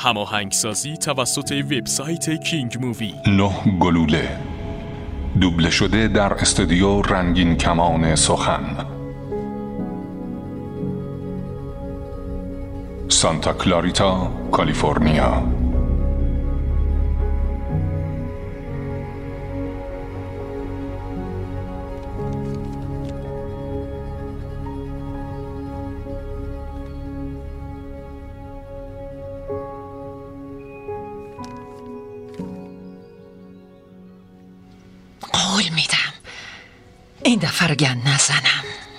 هماهنگسازی توسط وبسایت کینگ مووی. 9 گلوله دوبله شده در استودیو رنگین کمان سخن، سانتا کلاریتا، کالیفرنیا. قول میدم این دفعه رو گند نزنم.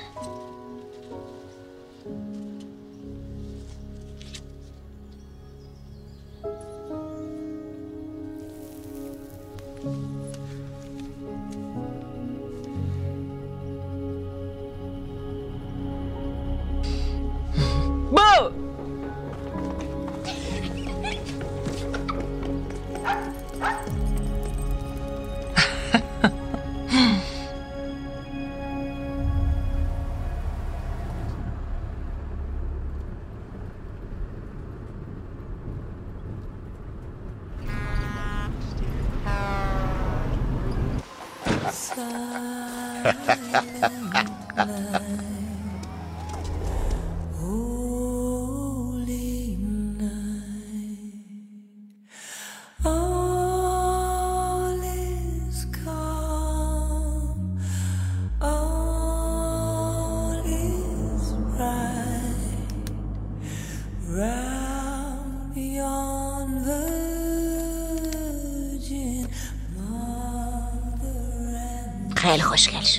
خیلی خوشگل شد.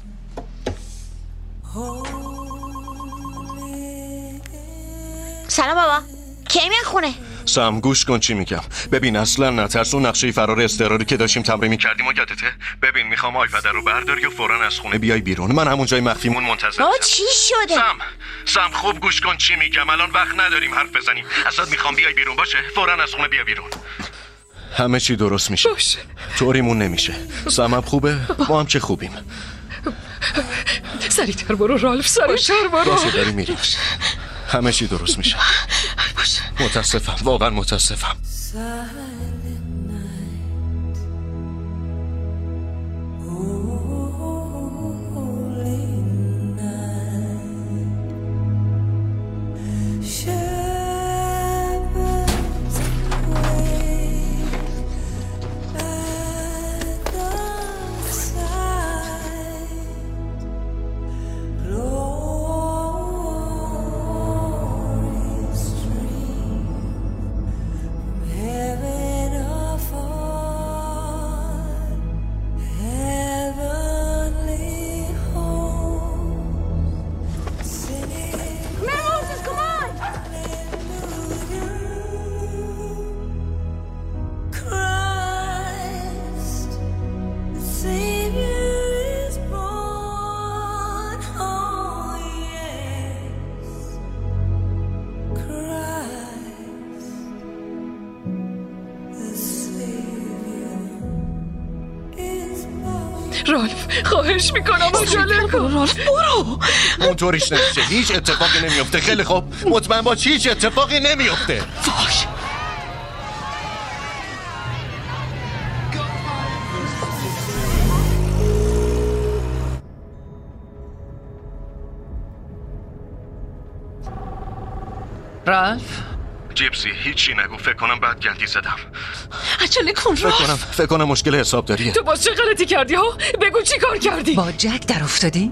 سلام بابا، کی میان خونه؟ سم گوش کن چی میگم. ببین اصلا نترس، اون نقشه فرار اضطراری که داشتیم تمرین میکردیم و یادته؟ ببین میخوام آیپد رو برداری و فوراً از خونه بیای بیرون. من همون جای مخفیمون منتظرم. بابا چی شده؟ سم خوب گوش کن چی میگم. الان وقت نداریم حرف بزنیم. اصلا میخوام بیای بیرون. باشه فوراً از خونه بیا بیرون. همه چی درست میشه. باشه. طوریمون نمیشه. سمم خوبه، ما هم که خوبیم. سریعتر برو رالف، سریعتر برو. باشه داری میریم. همه چی درست میشه. باشه. متاسفم، واقعا متاسفم. رالف خواهش میکنم عجله کن. رالف برو. اونطوریش نمیشه، هیچ اتفاقی نمیفته. خیلی خوب مطمئن باش هیچ اتفاقی نمیفته. وای. رالف جیپسی هیچی نگو. فکر کنم بعد گندی زدم. عجله کن رالف. فکر کنم مشکل حسابداریه. تو باز چه غلطی کردی ها؟ بگو چی کار کردی؟ با جک در افتادی؟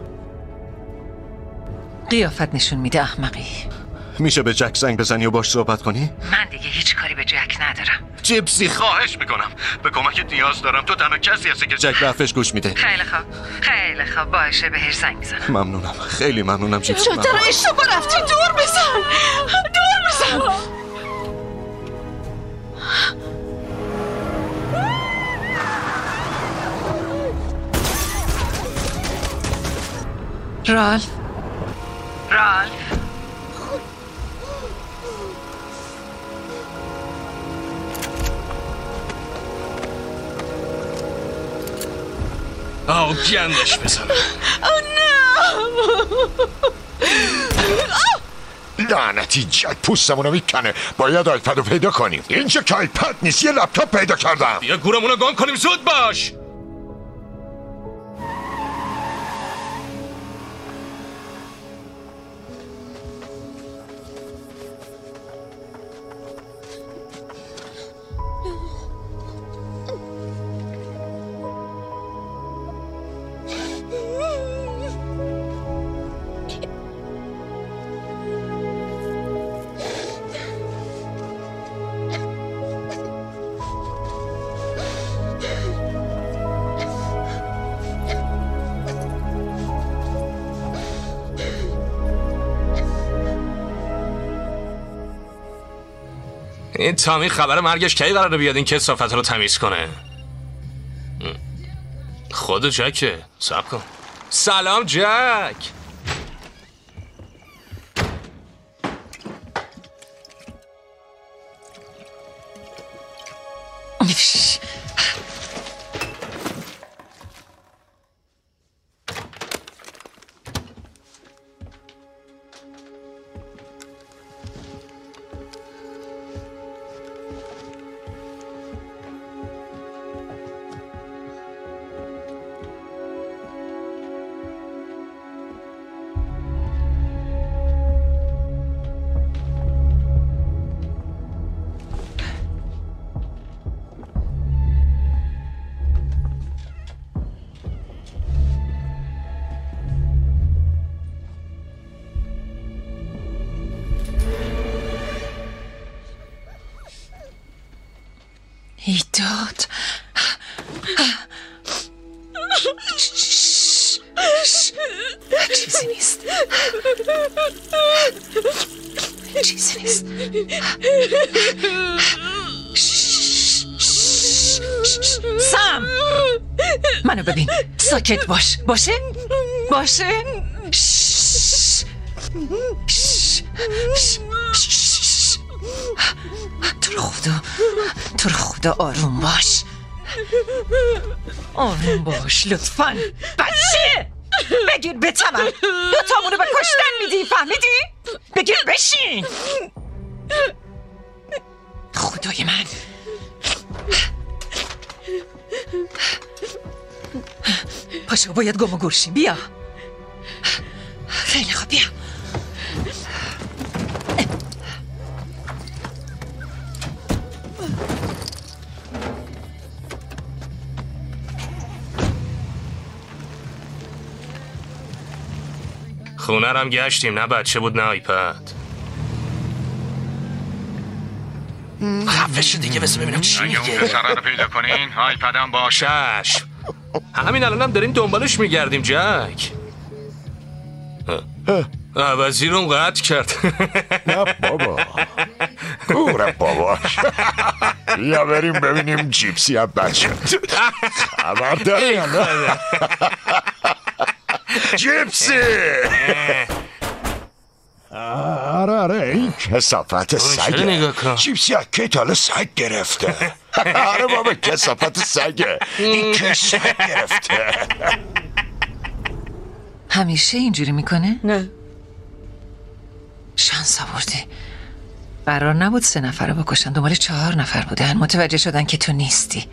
قیافت نشون میده احمقی. میشه به جک زنگ بزنی و باش صحبت کنی؟ من دیگه هیچ کاری به جک ندارم. جیپسی خواهش میکنم، به کمکت نیاز دارم. تو تنها کسی هستی که جک به حرفش گوش میده. خیلی خوب باشه بهش زنگ میزنم. ممنونم، خیلی ممنونم جیپسی. چرا اشتباه رفتی؟ دور بزن. رالف گندش بزنم. لعنتی جک پوستمونو میکنه. باید آیپد رو پیدا کنیم. اینجا که آیپد نیست، یه لپتاپ پیدا کردم. بیا گورمونو گم کنیم، زود باش. این تامی خبر مرگش کی قراره بیاد این کثافت رو تمیز کنه؟ خود جکه. صبر کن. سلام جک. ایداد چیزی نیست. چیزی نیست. سام منو ببین. ساکت باش. باشه؟ تو رو خدا آروم باش. آروم باش لطفاً. بچه بگیر بتمن. دوتامونو به کشتن میدی، فهمیدی؟ بگیر بشین. خدای من. پاشو باید گم و گورشیم. بیا. خیلی خوب بیا. خونه رم گشتیم، نه بچه بود نه آیپد. خفه شو دیگه، بس ببینم چی میگه. اگه اون پسره رو پیدا کنین آیپدم باشه. چشم. همین الانم داریم دنبالش میگردیم جک. عوضی رو قطع کرد. نه بابا گوره باباش. یا بریم ببینیم جیپسی هم بچه خبر داری یا نه؟ جیپسی. آره این کثافت سگه. جیپسی اکی تاله سگ گرفته. آره بابا کثافت سگه. این که سگ گرفته. همیشه اینجوری میکنه؟ نه. شانس آوردی. قرار نبود 3 نفر رو بکشن، دنبال 4 نفر بودن. متوجه شدن که تو نیستی،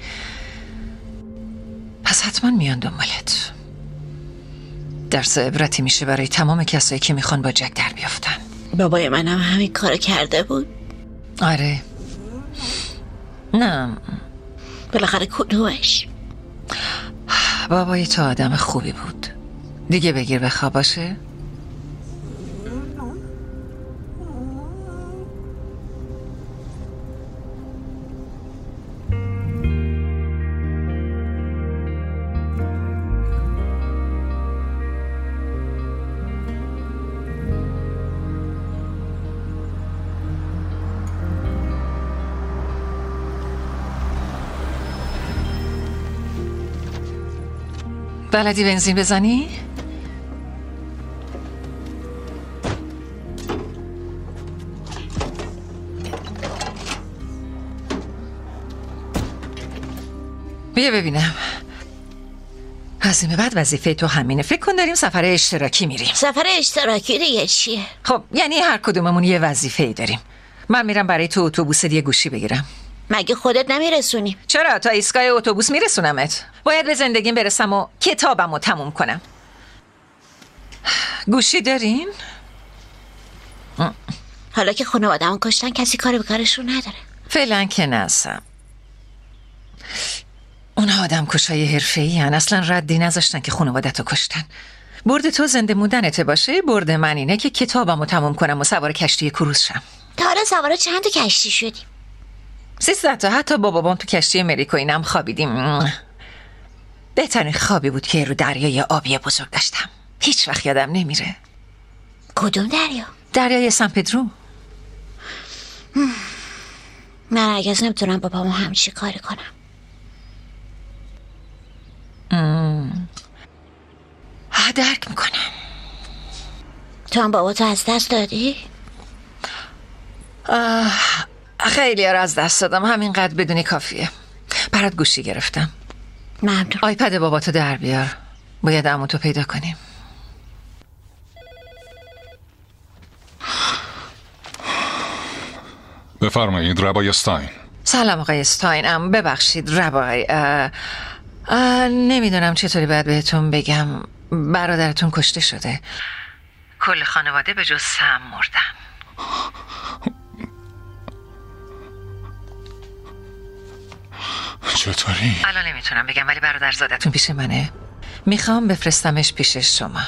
پس حتما میان دنبالت. درس عبرتی میشه برای تمام کسایی که میخوان با جک در بیافتن. بابای منم همین کارو کرده بود. آره. نه بالاخره کدومش؟ بابای تو آدم خوبی بود. دیگه بگیر بخواب. باشه؟ بلدی بنزین بزنی؟ بیا ببینم. از این به بعد وظیفه تو همینه. فکر کن داریم سفر اشتراکی میریم. سفر اشتراکی دیگه چیه؟ خب یعنی هر کدوممون یه وظیفه‌ای داریم. من میرم برای تو اتوبوس یه گوشی بگیرم. مگه خودت نمیرسونی؟ چرا؟ تا ایستگاه اتوبوس میرسونمت. باید به زندگیم برسم و کتابمو تموم کنم. گوشی دارین؟ حالا که خانواده‌مون کشتن کسی کاری به کارشون نداره. فعلا که نزم. اونها آدم کشای حرفه‌ای هن. اصلا ردی نذاشتن که خانواده‌تو کشتن. برد تو زنده موندنته باشه، برد من اینه که کتابمو تموم کنم و سوار کشتی کروز شم. تا حالا سوار چند تا کشتی شدیم؟ 13 تا. حتی با بابام تو کشتی امریکا اینم خوابیدیم. بهترین خوابی بود که رو دریای آبی بزرگ داشتم. هیچ وقت یادم نمیره. کدوم دریا؟ دریای سن پدرو. من هرگز نمیتونم با بابامو همچی کاری کنم. درک میکنم. تو هم باباتو از دست دادی؟ خیلی ها رو از دست دادم. همینقدر بدونی کافیه. برات گوشی گرفتم. ممنون. آیپد باباتو در بیار. باید عموتو پیدا کنیم. بفرمایید ربای استاین. سلام آقای استاین. ببخشید ربای. نمیدونم چطوری باید بهتون بگم. برادرتون کشته شده. کل خانواده به جز سم مردن. چطوری؟ الان نمیتونم بگم ولی برادرزادتون پیش منه. میخوام بفرستمش پیش شما.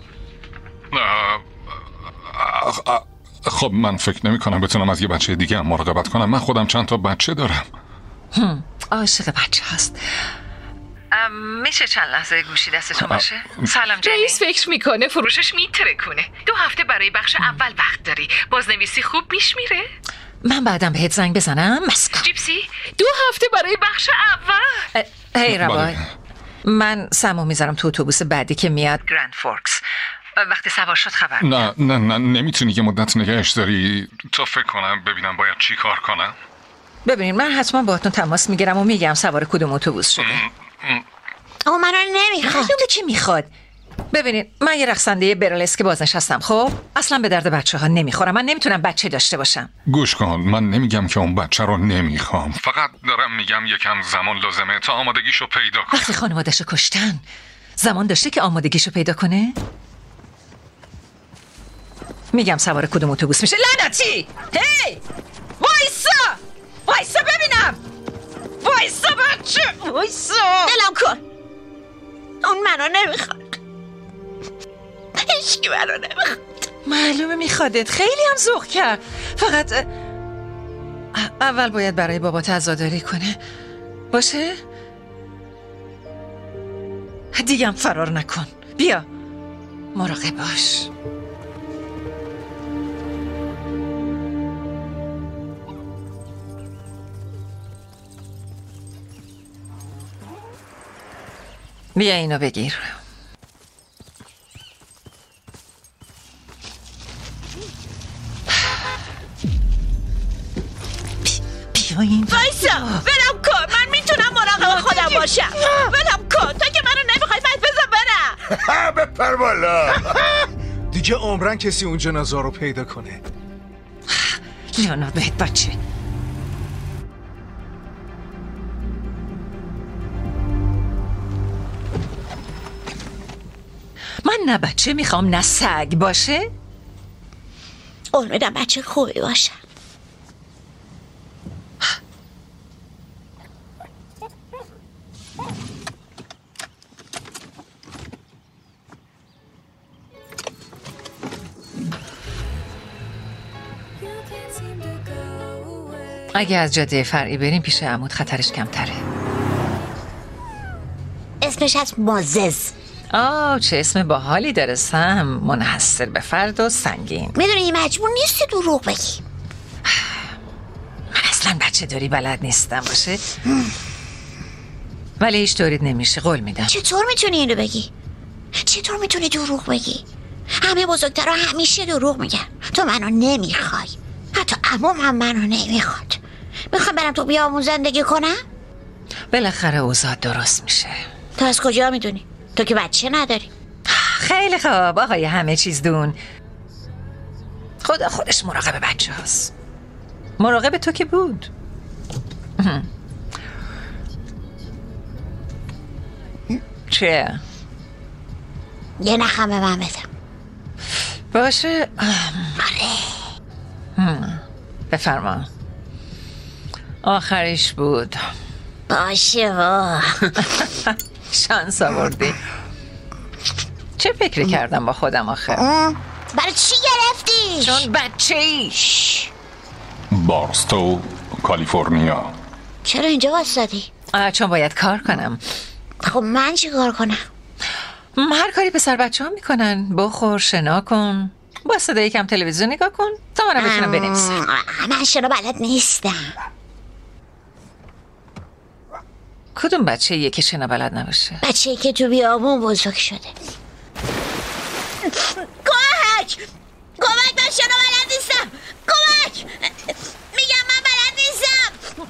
خب من فکر نمی کنم بتونم از یه بچه دیگه هم مراقبت کنم. من خودم چند تا بچه دارم. عاشق بچه هست. میشه چند لحظه گوشی دستتون باشه؟ سلام جنی. رئیس فکر میکنه فروشش میترکونه. 2 هفته برای بخش اول وقت داری. بازنویسی خوب پیش میره؟ من بعدم بهت زنگ بزنم. مسکن جیپسی 2 هفته برای بخش اول. هی ربای، من سمو میذارم تو اتوبوس بعدی که میاد گرند فورکس. وقتی سوار شد خبر نه نمیتونی یه مدت نگهش داری تا فکر کنم ببینم باید چی کار کنم. ببینید من حتما باهاتون تماس میگیرم و میگم سوار کدوم اتوبوس شده. اما منو نمیخواد. معلومه که میخواد. ببینید من یه رقصنده برلسک بازنشستم. خب اصلا به درد بچه ها نمیخورم. من نمیتونم بچه داشته باشم. گوش کن، من نمیگم که اون بچه رو نمیخوام. فقط دارم میگم یکم زمان لازمه تا آمادگیشو پیدا کنه. وقتی خانواده‌شو کشتن زمان داشته که آمادگیشو پیدا کنه؟ میگم سوار کدوم اتوبوس میشه. لعنتی! هی! وایسا ببینم. وایسا بچه. وایسا. دلم کن. اون منو نمیخواد. هیچکی منو نمیخواد. معلومه میخوادت. خیلی هم ذوق کرد. فقط اول باید برای بابات عزاداری کنه. باشه؟ دیگه هم فرار نکن. بیا مراقب باش. بیا اینو بگیر. بیا این. وایسا ولم کن. من میتونم مراقب خودم باشم. ولم کن. تا که منو نمیخوای بعد بذار برم. بپر بالا. دیگه عمرن کسی اون جنازه رو پیدا کنه. لعنت بهت بچه. من نه بچه میخوام نه سگ. باشه؟ قول میدم بچه خوبی باشم. اگه از جاده فرعی بریم پیش عمود خطرش کمتره. اسمش از مازز. چه اسم باحالی داره سم. منحصر به فرد و سنگین. میدونی مجبور نیستی دروغ بگی. من اصلا بچه داری بلد نیستم. باشه ولی هیچ طورید نمیشه. قول میدم. چطور میتونی اینو بگی؟ چطور میتونی دروغ بگی؟ همه بزرگترها همیشه دروغ میگن. تو منو نمیخوای. حتی عموم هم منو نمیخواد. میخوام برم تو بیابون زندگی کنم؟ بالاخره اوضاع درست میشه. تو از کجا میدونی؟ تو که بچه نداری. خیلی خوب آقای همه چیز دون. خدا خودش مراقب بچه هست. مراقب تو که بود. چه؟ یه نخم به من بده. باشه. آره. بفرما. آخریش بود. باشه شانس آوردی. چه فکری کردم با خودم آخه؟ برای چی گرفتی؟ چون بچه ایش. بارستو، کالیفرنیا. چرا اینجا واسدی؟ چون باید کار کنم. خب من چی کار کنم؟ هر کاری پسر بچه ها میکنن. بخور، شنا کن، با صدای کم تلویزیون نگاه کن تا منم بتونم بنویسم. من شنا بلد نیستم. کدوم بچه ایه که شنا بلد نباشه؟ بچه‌ای که تو بیابون بزرگ شده. کمک من شنا بلد نیستم. کمک میگم من بلد نیستم.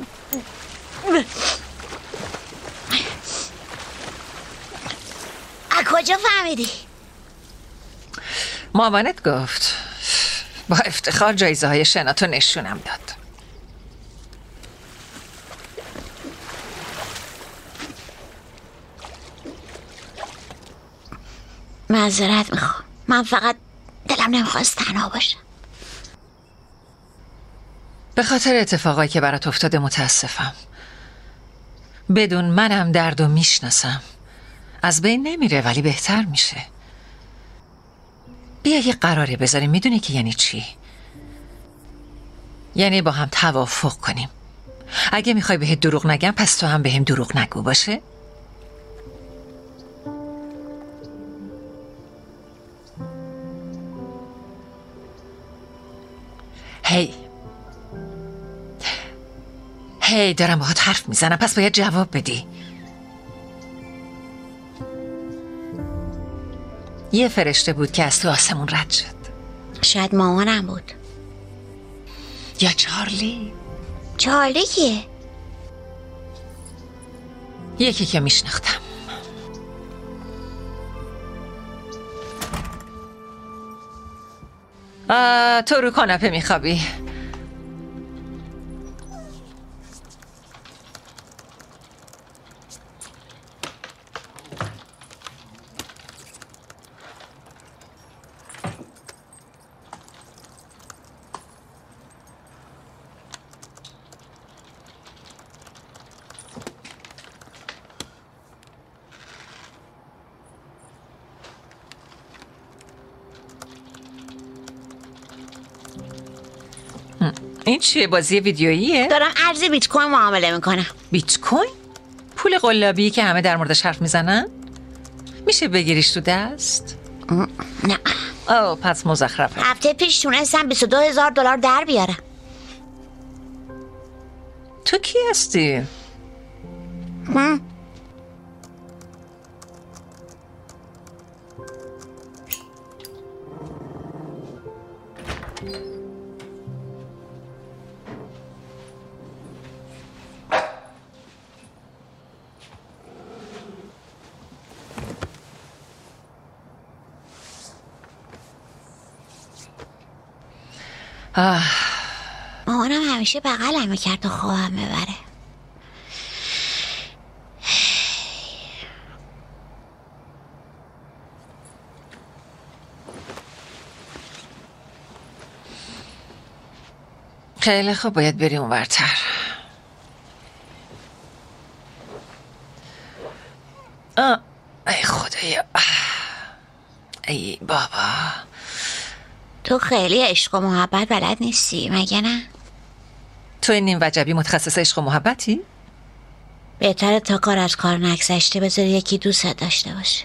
از کجا فهمیدی؟ مامانت گفت. با افتخار جایزه های شناتو نشونم داد. معذرت میخوام. من فقط دلم نمیخواست تنها باشم. به خاطر اتفاقایی که برات افتاده متاسفم. بدون منم دردو میشناسم. از بین نمیره ولی بهتر میشه. بیا یه قراری بذاریم. میدونی که یعنی چی؟ یعنی با هم توافق کنیم. اگه میخوای بهت دروغ نگم پس تو هم بهم دروغ نگو، باشه؟ هی دارم باهات حرف میزنم پس باید جواب بدی. یه فرشته بود که از تو آسمون رد شد. شاید مامانم بود. یا چارلی. چارلی کیه؟ یکی که میشناختم. تو رو کاناپه میخوابی. این چیه؟ بازی ویدیوییه؟ دارم ارز بیت کوین معامله میکنم. بیت کوین؟ پول قلابی که همه در موردش حرف میزنن؟ میشه بگیریش تو دست؟ نه. پس مزخرفه. هفته پیش تونستم $22,000 در بیارم. تو کی هستی؟ مامانم همیشه بغلم میکرد تا خوابم ببره. خیلی خوب، باید بریم اونورتر. ای خدایا، ای بابا. تو خیلی عشق و محبت بلد نیستی مگه نه؟ تو این نیم وجبی متخصص عشق و محبتی؟ بهتره تا کار از کار نگذشته بذاری یکی دوست داشته باشه.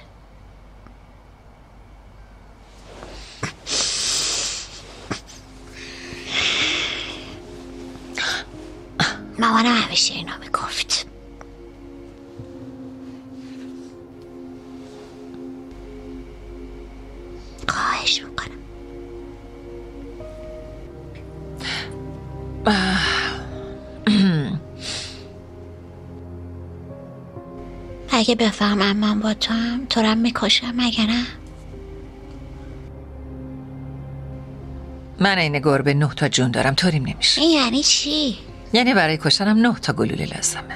مامانم همیشه اینا میگفت. خواهش میکنم. اگه بفهمم من با تو هم تو رم میکشم مگه نه؟ من این گربه 9 تا جون دارم، طوریم نمیشه. این یعنی چی؟ یعنی برای کشتنم 9 تا گلوله لازمه.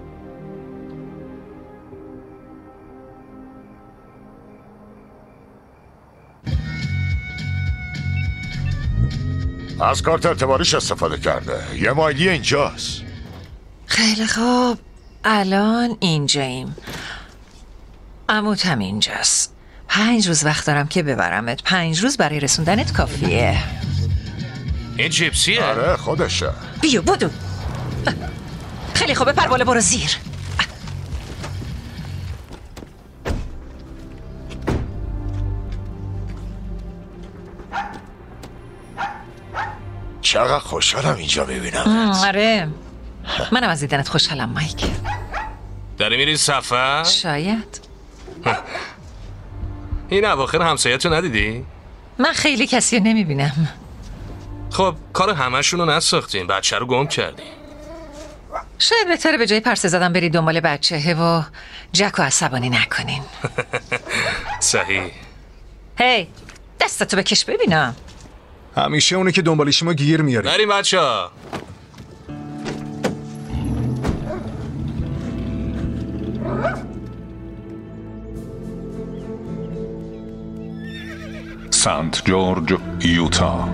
از کارت اعتباریش استفاده کرده. یه مایلی اینجاست. خیلی خوب، الان اینجاییم. عموت هم اینجاست. 5 روز وقت دارم که ببرمت. 5 روز برای رسوندنت کافیه. این جیپسیه؟ آره خودشه. بیا بدو. خیلی خوبه، پر بالا برو زیر. چقدر خوشحالم اینجا ببینم. آره منم از دیدنت خوشحالم مایک. داری میری سفر؟ شاید. این اواخر همسایه‌تو ندیدی؟ من خیلی کسی رو نمیبینم. خب کار همشون رو نساختین، بچه رو گم کردین. شاید بهتره به جای پرسه زدن برید دنبال بچه‌ه و جک رو عصبانی نکنین. صحیح. هی دستتو بکش ببینم. همیشه اونه که دنبالش ما گیر میاره. بریم بچه‌ها. سنت جورج، یوتا.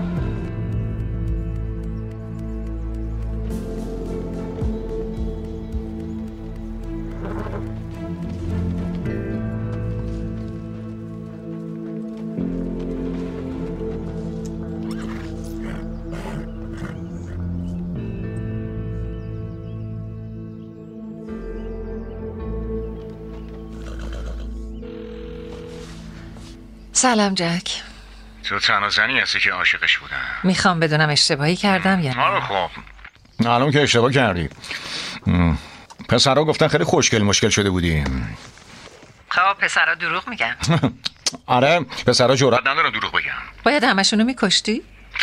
سلام جک. تو تنها زنی هستی که عاشقش بودم. میخوام بدونم اشتباهی کردم یا نه. آره خب معلوم که اشتباه کردی. پسرها گفتن خیلی خوشگل مشکل شده بودی. خب پسرها دروغ میگن. آره پسرها جرأت ندارم دروغ بگم. باید همشونو میکشتی؟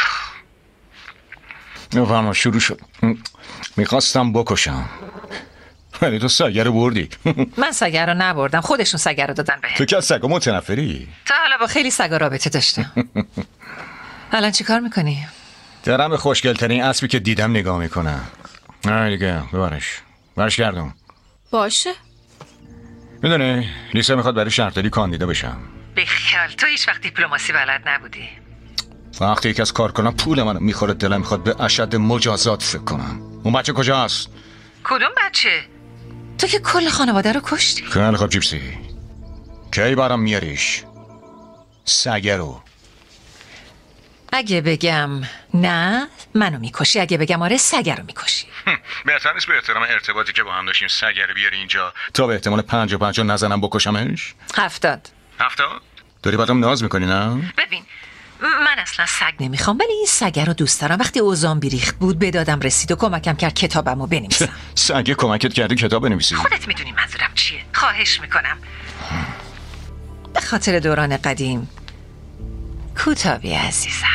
نفهمم شروع شد. میخواستم بکشم ولی تو سگر رو بردی. من سگر رو نبردم، خودشون سگر رو دادن بهم. تو که از سگا متنفری؟ تا حالا با خیلی سگا رابطه داشتم. الان چی کار میکنی؟ دارم به خوشگلترین اسبی که دیدم نگاه میکنم. نه دیگه برش گردم. باشه. میدونی لیسا میخواد برای شهرداری کاندیدا بشم. بخیال تو هیچ وقت دیپلماسی بلد نبودی. وقتی یکی از کارکنان پول منو میخوره دلم میخواد به اشد مجازات فکر کنم. اون بچه کجاست؟ کدوم بچه؟ تو که کل خانواده رو کشتی. خیلی خوب جیپسی، کی برام میاریش؟ سگه رو. اگه بگم نه منو میکشی، اگه بگم آره سگه رو میکشی. بهتر نیست به احترام ارتباطی که با هم داشتیم سگه رو بیاری اینجا؟ تا به احتمال 55 نزنم بکشمش؟ 70. داری برام ناز میکنی نه؟ ببین من اصلا سگ نمیخوام، ولی این سگه رو دوست دارم. وقتی اوزان بیریخت بود به دادم رسید و کمکم کرد کتابمو بنویسم. سگه کمکت کرده کتاب بنویسی؟ خودت میدونی منظورم چیه. خواهش میکنم به خاطر دوران قدیم کوتابی عزیزم.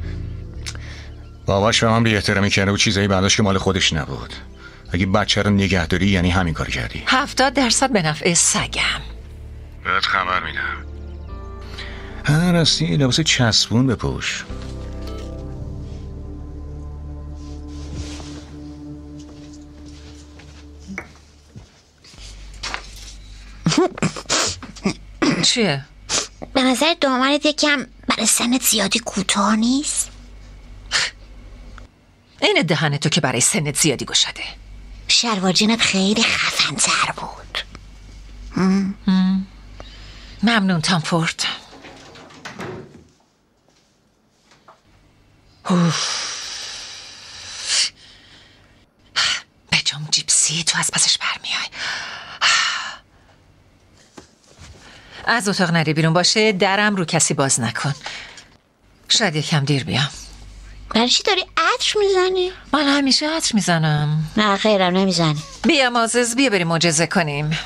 باباش به من بی احترامی کرده و چیزایی برداشت که مال خودش نبود. اگه بچه رو نگه داری یعنی همین کار کردی. 70% به نفع سگم. بهت خبر میدم. راستی لباس چسبون بپوش. چیه؟ به نظر دامنت یکم برای سنت زیادی کوتاه نیست؟ این دهن تو که برای سنت زیادی گشاده. شلوار جینت خیلی خفن‌تر بود. ممنون تامفورد. بجام جیپسی تو از پسش برمیای. از اتاق نری بیرون، باشه درم رو کسی باز نکن. شاید یکم دیر بیام. برای چی داری عطر میزنی؟ من همیشه عطر میزنم. نه خیرم نمیزنی. بیا مازز، بیا بریم معجزه کنیم.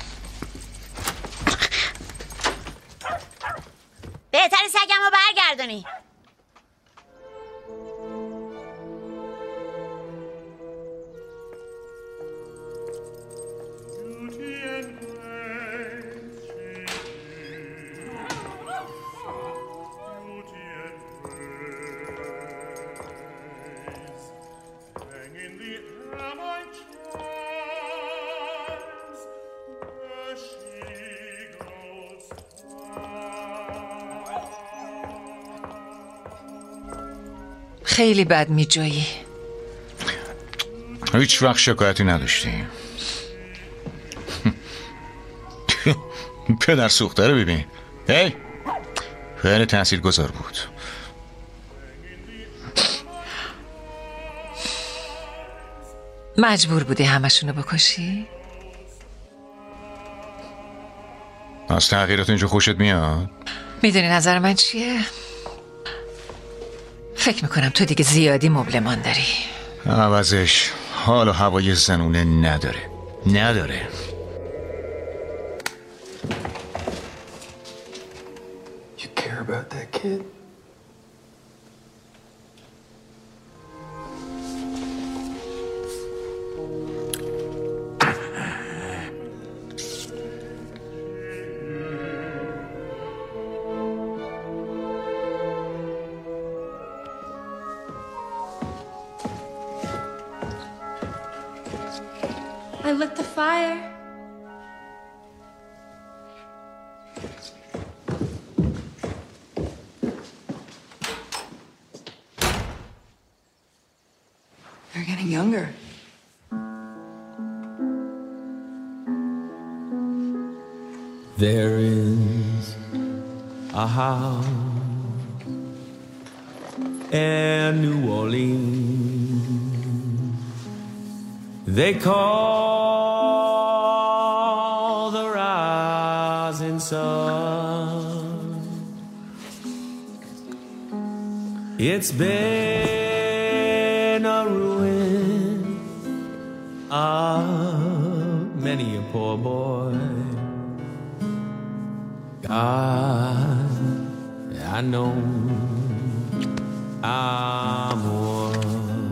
بهتر سگم رو برگردونی. خیلی بد میجویی. هیچ وقت شکایتی نداشتیم. پدر سوخته رو ببین. هی خیلی تاثیرگذار بود. مجبور بودی همشونو بکشی؟ از تغییرات اینجا خوشت میاد؟ میدونی نظر من چیه؟ فکر میکنم تو دیگه زیادی مبلمان داری. عوضش حال و هوای زنونه نداره. You care about that kid? I lit the fire. They're getting younger. There is a house in New Orleans they call the rising sun. It's been a ruin of many a poor boy. God, I know I'm one.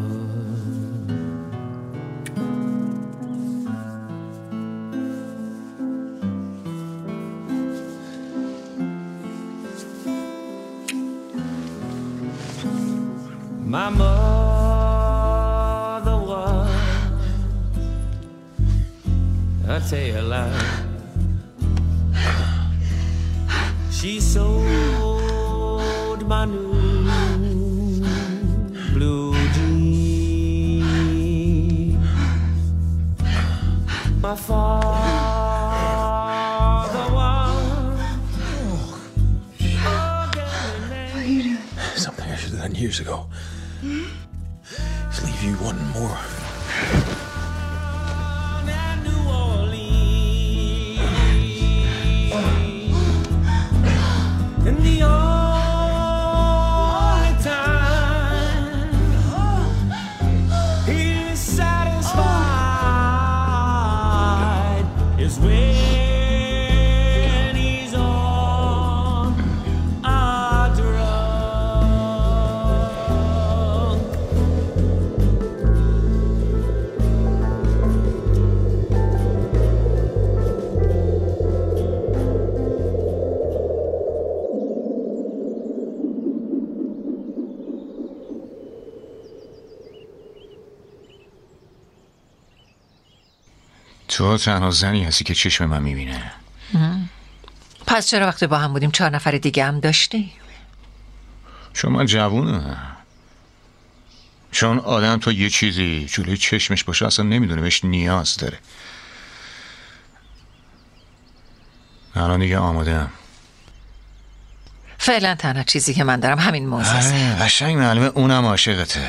My mother was a tailor. She sewed my new blue jeans. My father was. What are you doing? Something I should have done years ago. Just leave you wanting more. And the only time he's satisfied is when he's on a drug. تو تنها زنی هستی که چشم من میبینه. پس چرا وقتی با هم بودیم 4 نفر دیگه هم داشتی؟ چون من جوونم. چون آدم تا یه چیزی جلوی چشمش باشه اصلا نمیدونه بهش نیاز داره. الان دیگه آمادم. فعلا تنها چیزی که من دارم همین موزه. قشنگ معلومه اونم عاشقته.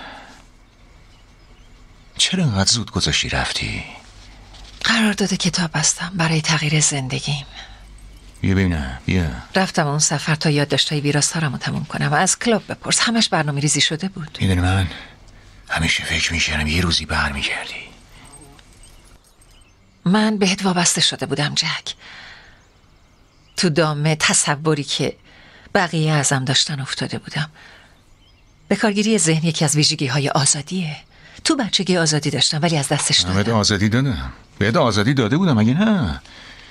چرا اینقدر زود گذاشتی رفتی؟ قرارداد کتاب بستم برای تغییر زندگیم. بیا ببینم. بیا. رفتم اون سفر تا یادداشتای ویراستارمو تموم کنم و از کلاب بپرس. همش برنامه ریزی شده بود. میدونی من همیشه فکر میکردم یه روزی برمیگردی. من بهت وابسته شده بودم جک. تو دام تصوری که بقیه ازم داشتن افتاده بودم. به کارگیری ذهن یکی از ویژگی‌های آزادیه. تو بچگی آزادی داشتم ولی از دستش دادم. بهت آزادی دادم. بهت آزادی داده بودم اگه نه.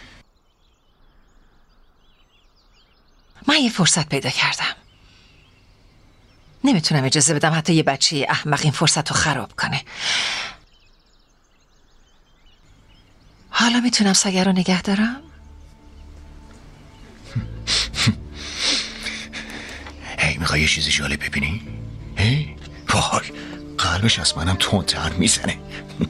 من یه فرصت پیدا کردم. نمیتونم اجازه بدم حتی یه بچه احمق این فرصت رو خراب کنه. حالا میتونم سگه رو نگه دارم؟ هی میخوای یه چیزی جالب ببینی؟ هی وای قلبش از منم تندتر میزنه.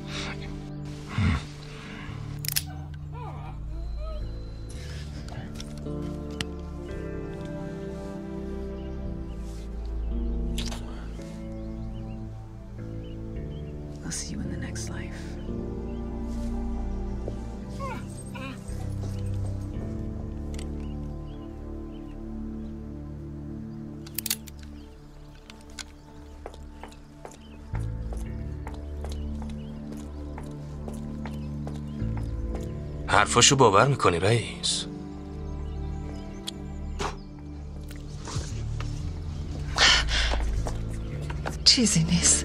I'll see you in the next life. حرفاشو باور میکنی رئیس؟ چیزی نیست.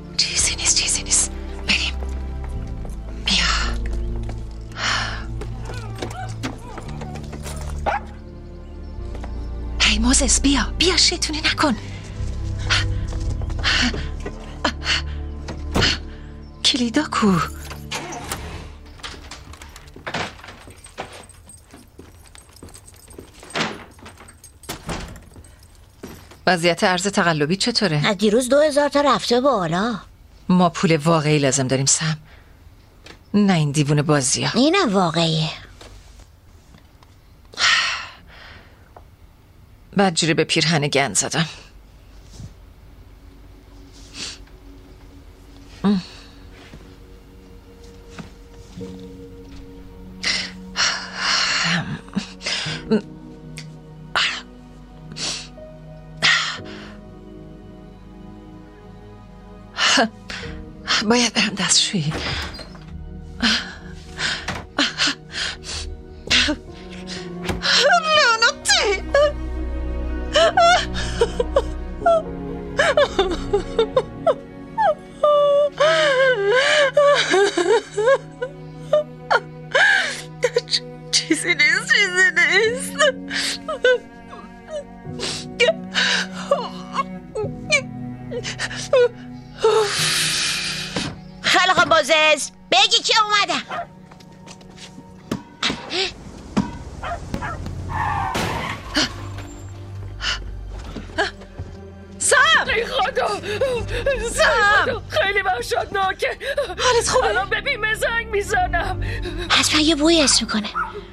بریم. بیا. هی موزس بیا شیطونی نکن. کلیدا کو؟ وضعیت ارز تقلبی چطوره؟ دیروز 2000 تا رفته بالا. ما پول واقعی لازم داریم سم، نه این دیوونه بازی ها. اینم واقعیه. بدجوری به پیرهن گند زدم. باید برم دستشویی. لعنتی. چیزی نیست. خیلی خوب بازز، بگی که اومدم. سم! ای خدا خیلی وحشتناکه. حالت خوبه؟ الان به بیمه زنگ میزنم. حتما یه بوی حس میکنه.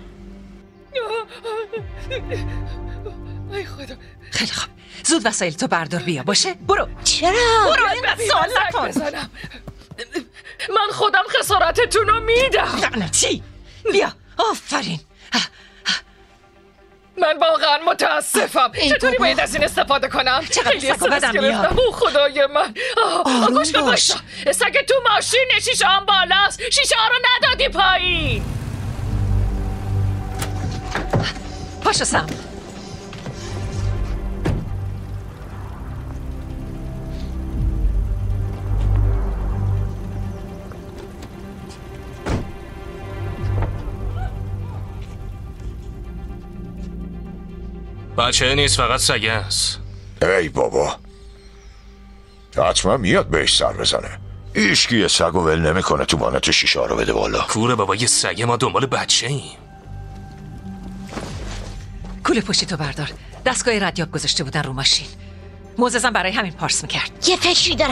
ای خدا. خیلی خوب، زود وسایل تو بردار بیا. باشه برو. چرا؟ برو اینقدر سوال نکن. من خودم خسارتتون رو میدم. لعنتی. بیا. آفرین. من واقعا متاسفم. چطوری باید از این استفاده کنم؟ چقدر سگ و بدم میاد. او خدای من. گوش کن باشا. سگ تو ماشین، شیشه هم بالاست. شیشه ها رو ندادی پایین. پاشو سم. بچه نیست، فقط سگه است. ای بابا، حتما میاد بهش سر بزنه. ایشکی سگ و ول نمیکنه تو وانت شیشه رو بده بالا. کوره بابا، یه سگه، ما دنبال بچه ایم. کوله پشتی تو بردار. دستگاه ردیاب گذاشته بودن رو ماشین. موززم برای همین پارس میکرد. یه فکری دارم.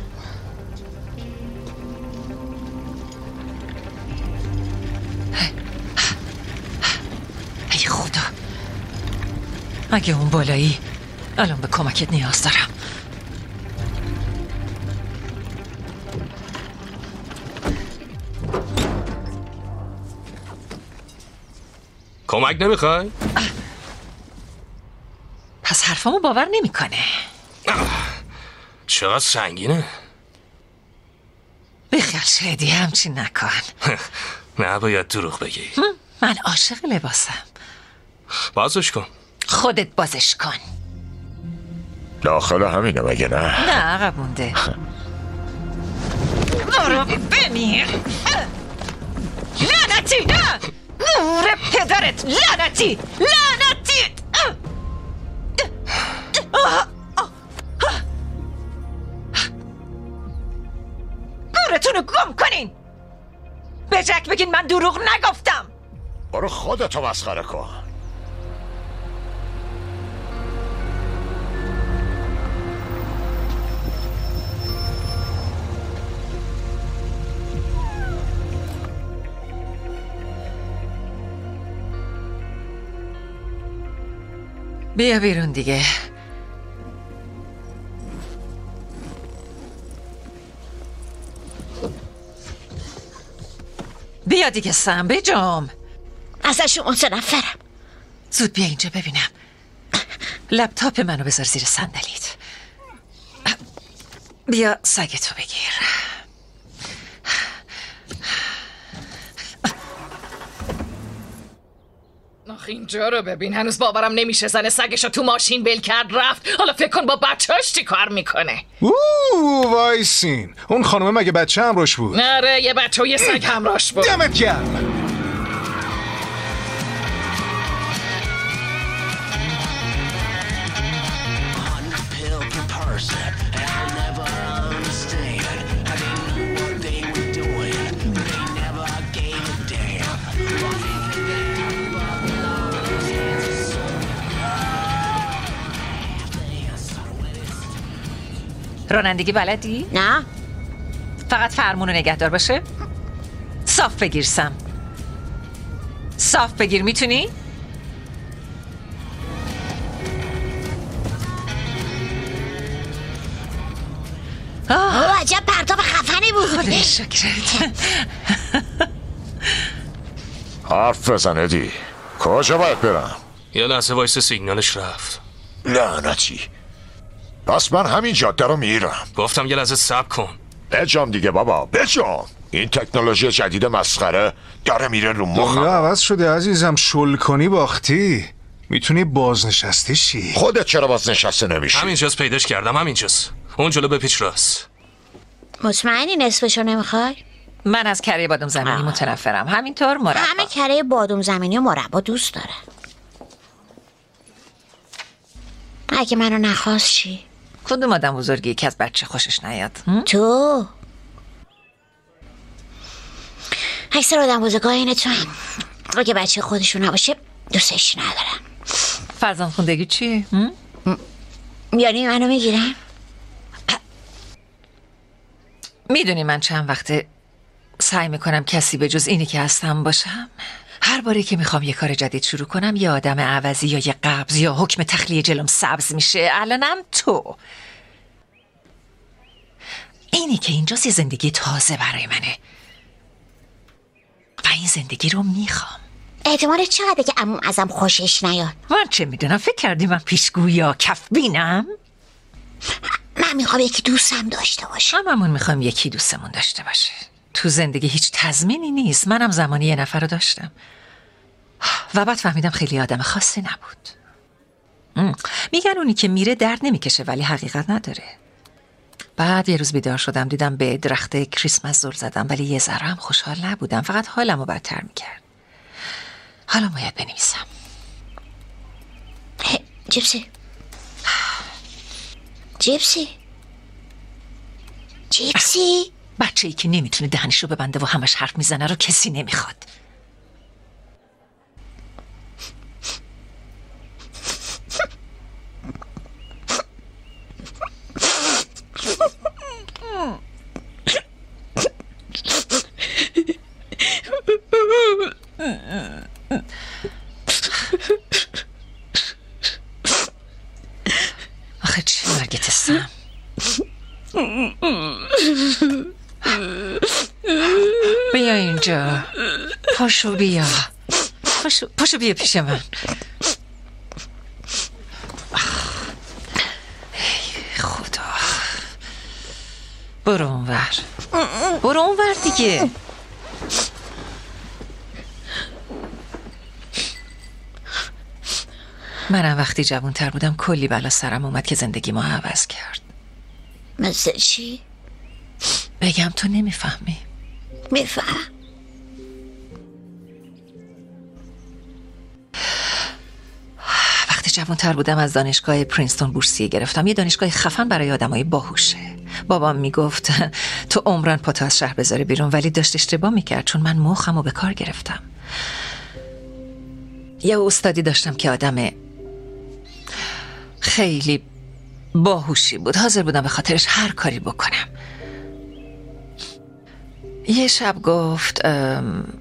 ای خدا، اگه اون بالایی، الان به کمکت نیاز دارم. کمک نمیخوای؟ پس حرفامو باور نمیکنه. چقدر سنگینه. بخیال شدی، همچین نکن. نباید دروغ بگی. من عاشق لباسم. بازش کن. خودت بازش کن. داخل همینه مگه نه؟ نه عقب مونده. برو بمیر. لعنتی. نور پدرت. لعنتی. گورتونو گم کنین. به جک بگین من دروغ نگفتم. برو خودتو مسخره کن. بیا بیرون دیگه. بیا دیگه سم بجام. ازش متنفرم. زود بیا اینجا ببینم. لپتاپ منو بذار زیر صندلیت. بیا سگتو بگیر. آخ اینجا رو ببین، هنوز باورم نمیشه زن سگشو تو ماشین بل کرد رفت. حالا فکر کن با بچه‌اش چی کار میکنه. وایسین، اون خانومه مگه بچه همراش بود؟ نره، یه بچه و یه سگ همراش بود. دمت گرم. رانندگی بلدی؟ نه. فقط فرمونو نگهدار باشه. صاف بگیر سم. صاف بگیر. میتونی؟ عجب پرتاب خفنی بود. خدا شکرت. حرف بزن ادی. کجا باید برم؟ یه لحظه وایس، سیگنالش رفت. لعنتی. پس من همین جاده رو میرم. گفتم یه لحظه صبر کن. بجام دیگه بابا، بجام. این تکنولوژی جدید مسخره داره میره رو مخم. دنیا عوض شده عزیزم، شل کنی باختی. میتونی بازنشسته شی. خودت چرا بازنشسته نمیشی؟ همینجاست پیداش کردم، همینجاست. اون جلو بپیچ راست. مطمئنی نصفشو نمیخوای؟ من از کره بادوم زمینی متنفرم. همینطور مربا. همه کره بادوم زمینی و مربا دوست داره. اگه منو نخواست چی؟ کدوم آدم بزرگی که از بچه خوشش نیاد؟ تو اکثر آدم بزرگای اینه تو هم. اگه بچه خودشون نباشه دوستش ندارم. فرزند خوندگی چی؟ یعنی منو میگیرم؟ میدونی من چند وقته سعی میکنم کسی به جز اینی که هستم باشم. هر باره که میخوام یه کار جدید شروع کنم یه آدم عوضی یا یه قبض یا حکم تخلیه جلوم سبز میشه. الانم تو. اینی که اینجاست یه زندگی تازه برای منه و این زندگی رو میخوام. احتمالش چقدر که عموم ازم خوشش نیاد؟ من چه میدونم، فکر کردی من پیشگویی یا کف بینم؟ من میخوام یکی دوستم داشته باشه. هممون میخوام یکی دوستمون داشته باشه. تو زندگی هیچ تضمینی نیست. منم زمانی یه نفر رو داشتم و بعد فهمیدم خیلی آدم خاصی نبود. میگن اونی که میره درد نمیکشه ولی حقیقت نداره. بعد یه روز بیدار شدم دیدم به درخت کریسمس زل زدم ولی یه ذره هم خوشحال نبودم. فقط حالمو بدتر میکرد. حالا باید بنویسم. جیپسی جیپسی جیپسی بچه‌ای که نمیتونه دهنشو ببنده و همش حرف میزنه رو کسی نمیخواد. آخه چی مرگت سم؟ بیا اینجا. پاشو بیا. پاشو بیا پیش من. ای خدا. برو اونور. برو اونور دیگه. منم وقتی جوان‌تر بودم کلی بلا سرم اومد که زندگی ما عوض کرد. مثل چی؟ بگم تو نمیفهمی. میفهم. وقتی جوان‌تر بودم از دانشگاه پرینستون بورسیه گرفتم. یه دانشگاه خفن برای آدمای باهوشه. بابام میگفت تو عمرن پاتو از شهر بذاری بیرون، ولی داشت اشتباه میکرد چون من مخمو به کار گرفتم. یه استادی داشتم که آدم خیلی باهوشی بود. حاضر بودم به خاطرش هر کاری بکنم. یه شب گفت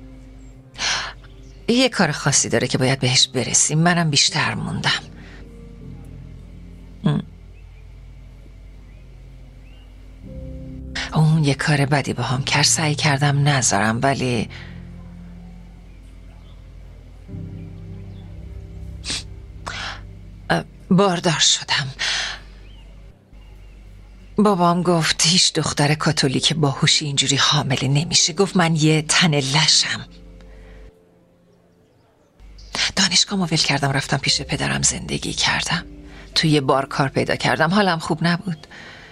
یه کار خاصی داره که باید بهش برسیم. منم بیشتر موندم. یه کار بدی با هم کرد. سعی کردم نذارم ولی باردار شدم. بابام گفت هیچ دختر کاتولیک باهوشی اینجوری حامله نمیشه. گفت من یه تن لشم. دانشگاه ول کردم رفتم پیش پدرم زندگی کردم. توی یه بار کار پیدا کردم. حالم خوب نبود.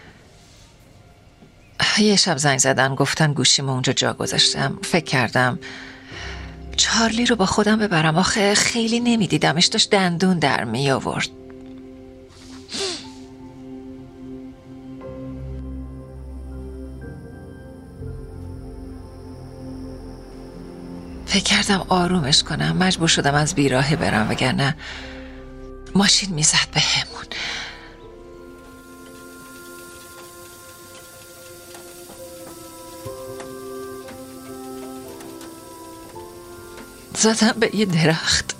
یه شب زنگ زدن گفتن گوشیمو اونجا جا گذاشتم. فکر کردم چارلی رو با خودم ببرم. آخه خیلی نمیدیدمش. داشت دندون در می آورد. فکر کردم آرومش کنم. مجبور شدم از بیراهه برم وگرنه ماشین میزد به همون. زدم به یه درخت.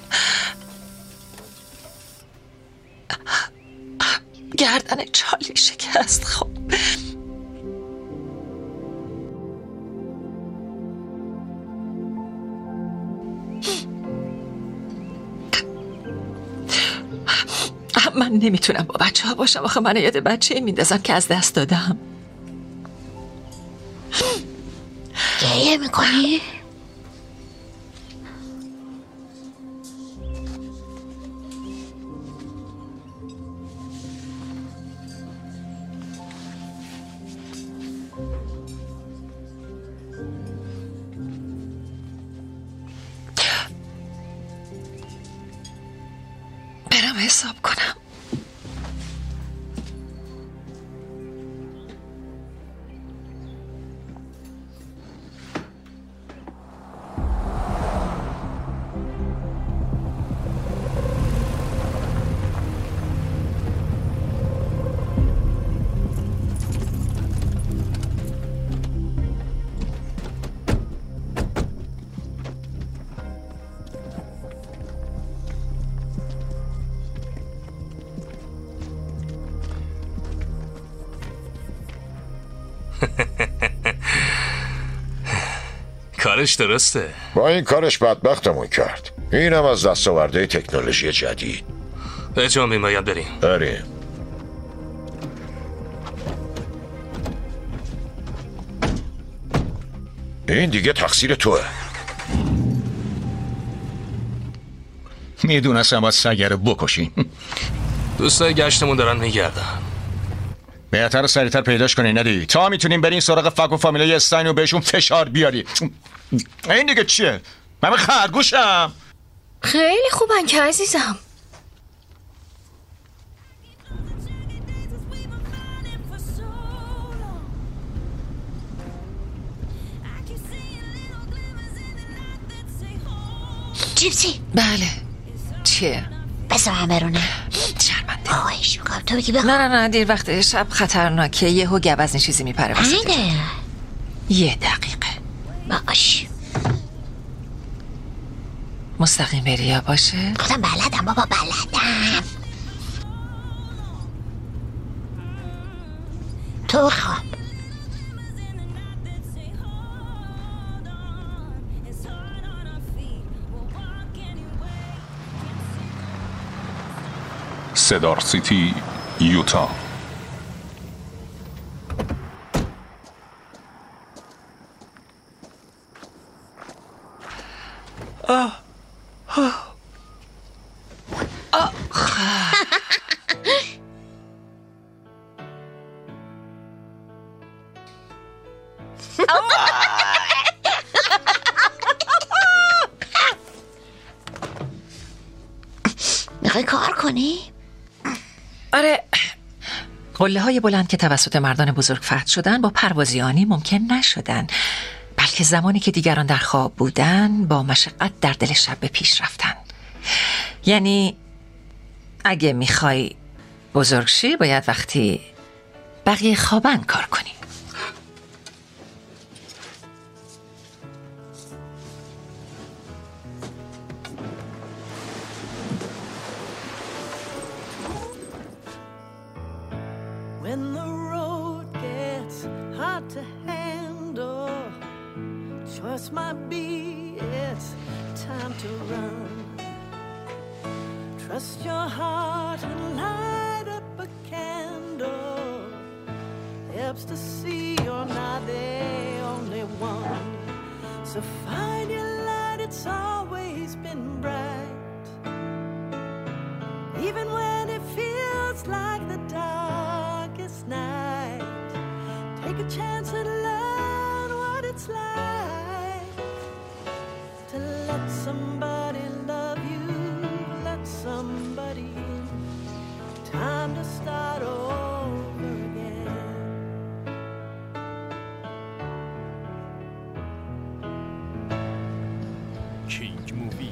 گردن چارلی شکست. خب من نمیتونم با بچه ها باشم. آخه من یاد بچه میندازم که از دست دادم. گریه میکنی؟ برم حساب کنم. کارش درسته. با این کارش بدبختمون کرد. اینم از دستاورده تکنولوژی جدید. به جا می‌باید بریم. بریم. این دیگه تقصیر توه. میدونستم باید سگر رو بکشین. دوستای گشتمون دارن میگردن. بهتر سریعتر پیداش کنین ندی تا میتونیم برین سراغ فک و فامیلای استاین و بهشون فشار بیاری. این دیگه چیه؟ من خرگوشم. خیلی خوبن که عزیزم. جیپسی. بله. چیه؟ بذار من برونه. شرمنده. آقایش میکنم تو بگی بخواه. نه دیر وقت شب خطرناکه. یهو گوزنی چیزی میپره واسه. یه دقیقه. باش. مستقیم بری یا باشه؟ خودم بلدم بابا بلدم. تو خواب. سدار سیتی، یوتا. میخوای کار کنی؟ آره. قله های بلند که توسط مردان بزرگ فتح شدن با پروازیانی ممکن نشدن، بلکه زمانی که دیگران در خواب بودن با مشقت در دل شب به پیش رفتن. یعنی اگه میخوای بزرگ شی باید وقتی بقیه خوابن کار کنی. When the road gets hard to this might be, it's time to run. Trust your heart and light up a candle. Helps to see you're not the only one. So find your light, it's always been bright. Even when it feels like the darkest night, take a chance and learn what it's like to let somebody love you, let somebody in. Time to start over again. کینگ مووی.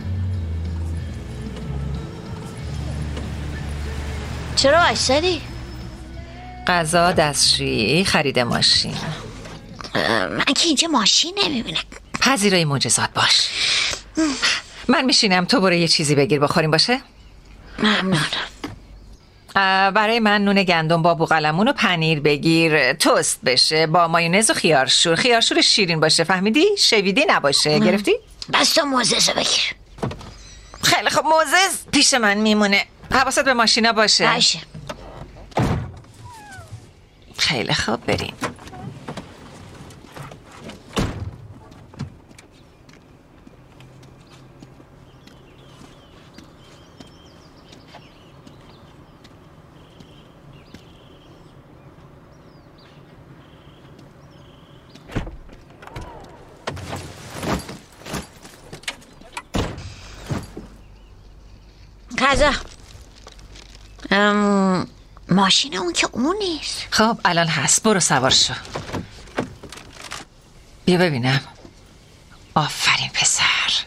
چرا وایسادی؟ غذا، دستشویی، خرید ماشین. من که اینجا ماشین نمیبینم. پذیرای معجزات باش. من میشینم، تو برو یه چیزی بگیر بخوریم باشه؟ ممنون. برای من نون گندم با بوقلمون و پنیر بگیر، توست بشه با مایونز و خیارشور. خیارشور شیرین باشه، فهمیدی؟ شویدی نباشه. گرفتی؟ بس تو موزز رو بگیر. خیلی خب، موزز پیش من میمونه. حواست به ماشینا باشه. باشه. خیلی خوب، بریم. غذا. ماشین اون که اون نیست. خب الان هست، برو سوار شو. بیا ببینم. آفرین پسر.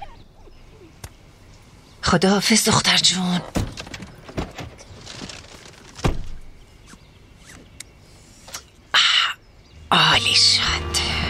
خداحافظ دختر جون. عالی شد.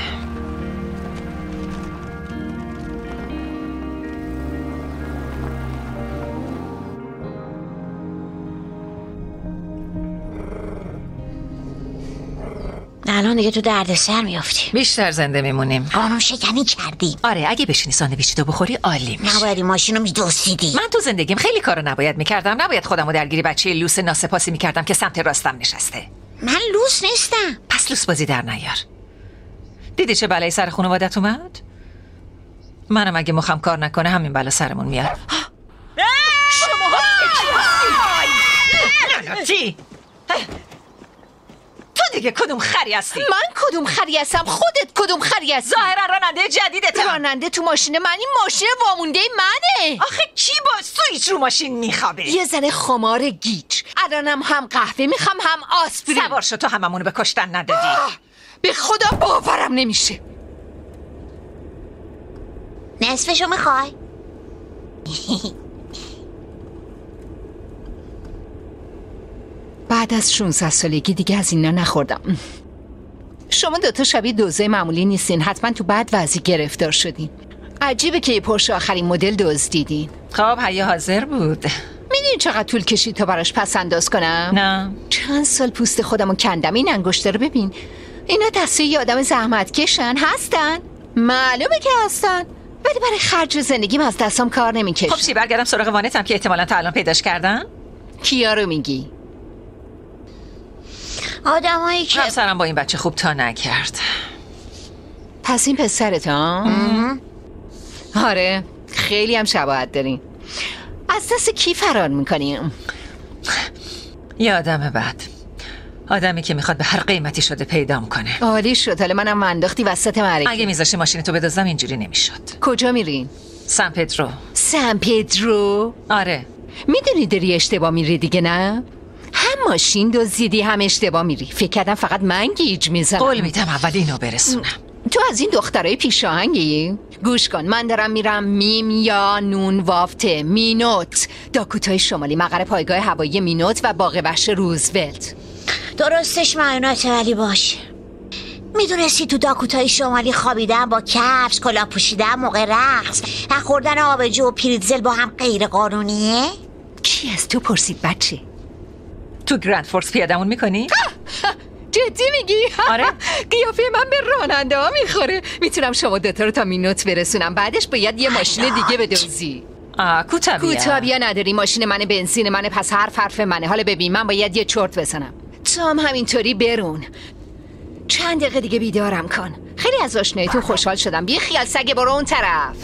الان دیگه تو دردسر میافتی. بیشتر زنده میمونیم. قانون شکنی کردیم. آره، اگه بشینی ساندویچ تو بخوری عالی میشه. نباید این ماشین رو میدوسیدی. من تو زندگیم خیلی کارو نباید میکردم. نباید خودم رو درگیری بچه لوس ناسپاسی میکردم که سمت راستم نشسته. من لوس نیستم. پس لوس بازی در نیار. دیدی چه بلایی سر خانوادت اومد؟ منم اگه مخم کار نکنه همین بلا سرمون میاد. چی؟ تو دیگه کدوم خری هستی؟ من کدوم خری هستم؟ خودت کدوم خری هستی؟ ظاهرا راننده جدیدتم. راننده تو ماشین من؟ این ماشین وامونده منه. آخه کی با سویچ رو ماشین میخوابه؟ یه زن خمار گیج. الانم هم قهوه میخوام هم آسپرین. سوار شو، تو هممونو به کشتن ندادی. به خدا باورم نمیشه. نصفشو میخوای؟ بعد از 16 سالگی دیگه از اینا نخوردم. شما دوتا شبیه دوزه معمولی نیستین. حتما تو بد وضعی گرفتار شدین. عجیبه که یه پرشه آخرین مدل دزدیدین. خب حیا حاضر بود. میدونی چقدر طول کشید تا براش پس انداز کنم؟ نه. چند سال پوست خودمو کندم. این انگشته رو ببین. اینا دسته یه آدم زحمتکشن. هستن؟ معلومه که هستن. ولی برای خرج زندگیم از دستم کار نمیکشه. خب چی، برگردم سراغ وانتم که احتمالاً تا الان پیداش کردن؟ کیا رو میگی؟ آدمایی که همسرم با این بچه خوب تا نکرد. پس این پسرت ها؟ آره، خیلی هم شباهت داریم. از دست کی فرار میکنیم؟ یه آدم بد، آدمی که میخواد به هر قیمتی شده پیدام کنه. عالی شد. حالا منم انداختی وسط معرکه. اگه میذاشی ماشینتو بدزدم اینجوری نمیشد. کجا میرین؟ سن پدرو. سن پدرو؟ آره. میدونی داری اشتباه میری دیگه، نه؟ هم ماشین دزدیدی هم اشتباه میری. فکر کردم فقط من گیج میزنم. قول میدم اول اینو برسونم. تو از این دخترای پیشاهنگی؟ گوش کن، من دارم میرم میم یا نون وافته مینوت، داکوتای شمالی، مقر پایگاه هوایی مینوت و باغ وحش روزولت. درستش معلومات ولی باشه. میدونستی تو داکوتای شمالی خوابیدن با کفش، کلاه پوشیدن موقع رقص و خوردن آبجو و پریتزل با هم غیر قانونیه؟ کی از تو پرسید بچه؟ تو گرند فورس پیادمون میکنی؟ تو جدی میگی؟ آره. قیافه من به راننده ها میخوره. میتونم شما دوتا رو تا مینوت برسونم، بعدش باید یه ماشین دیگه بدوزی. کوتابیا نداری، ماشین منه، بنزین منه، پس حرف منه. حالا ببین من باید یه چرت بزنم، تو هم همینطوری برون. چند دقیقه دیگه بیدارم کن. خیلی از آشناییتون خوشحال شدم. بی خیال سگه، برو اون طرف.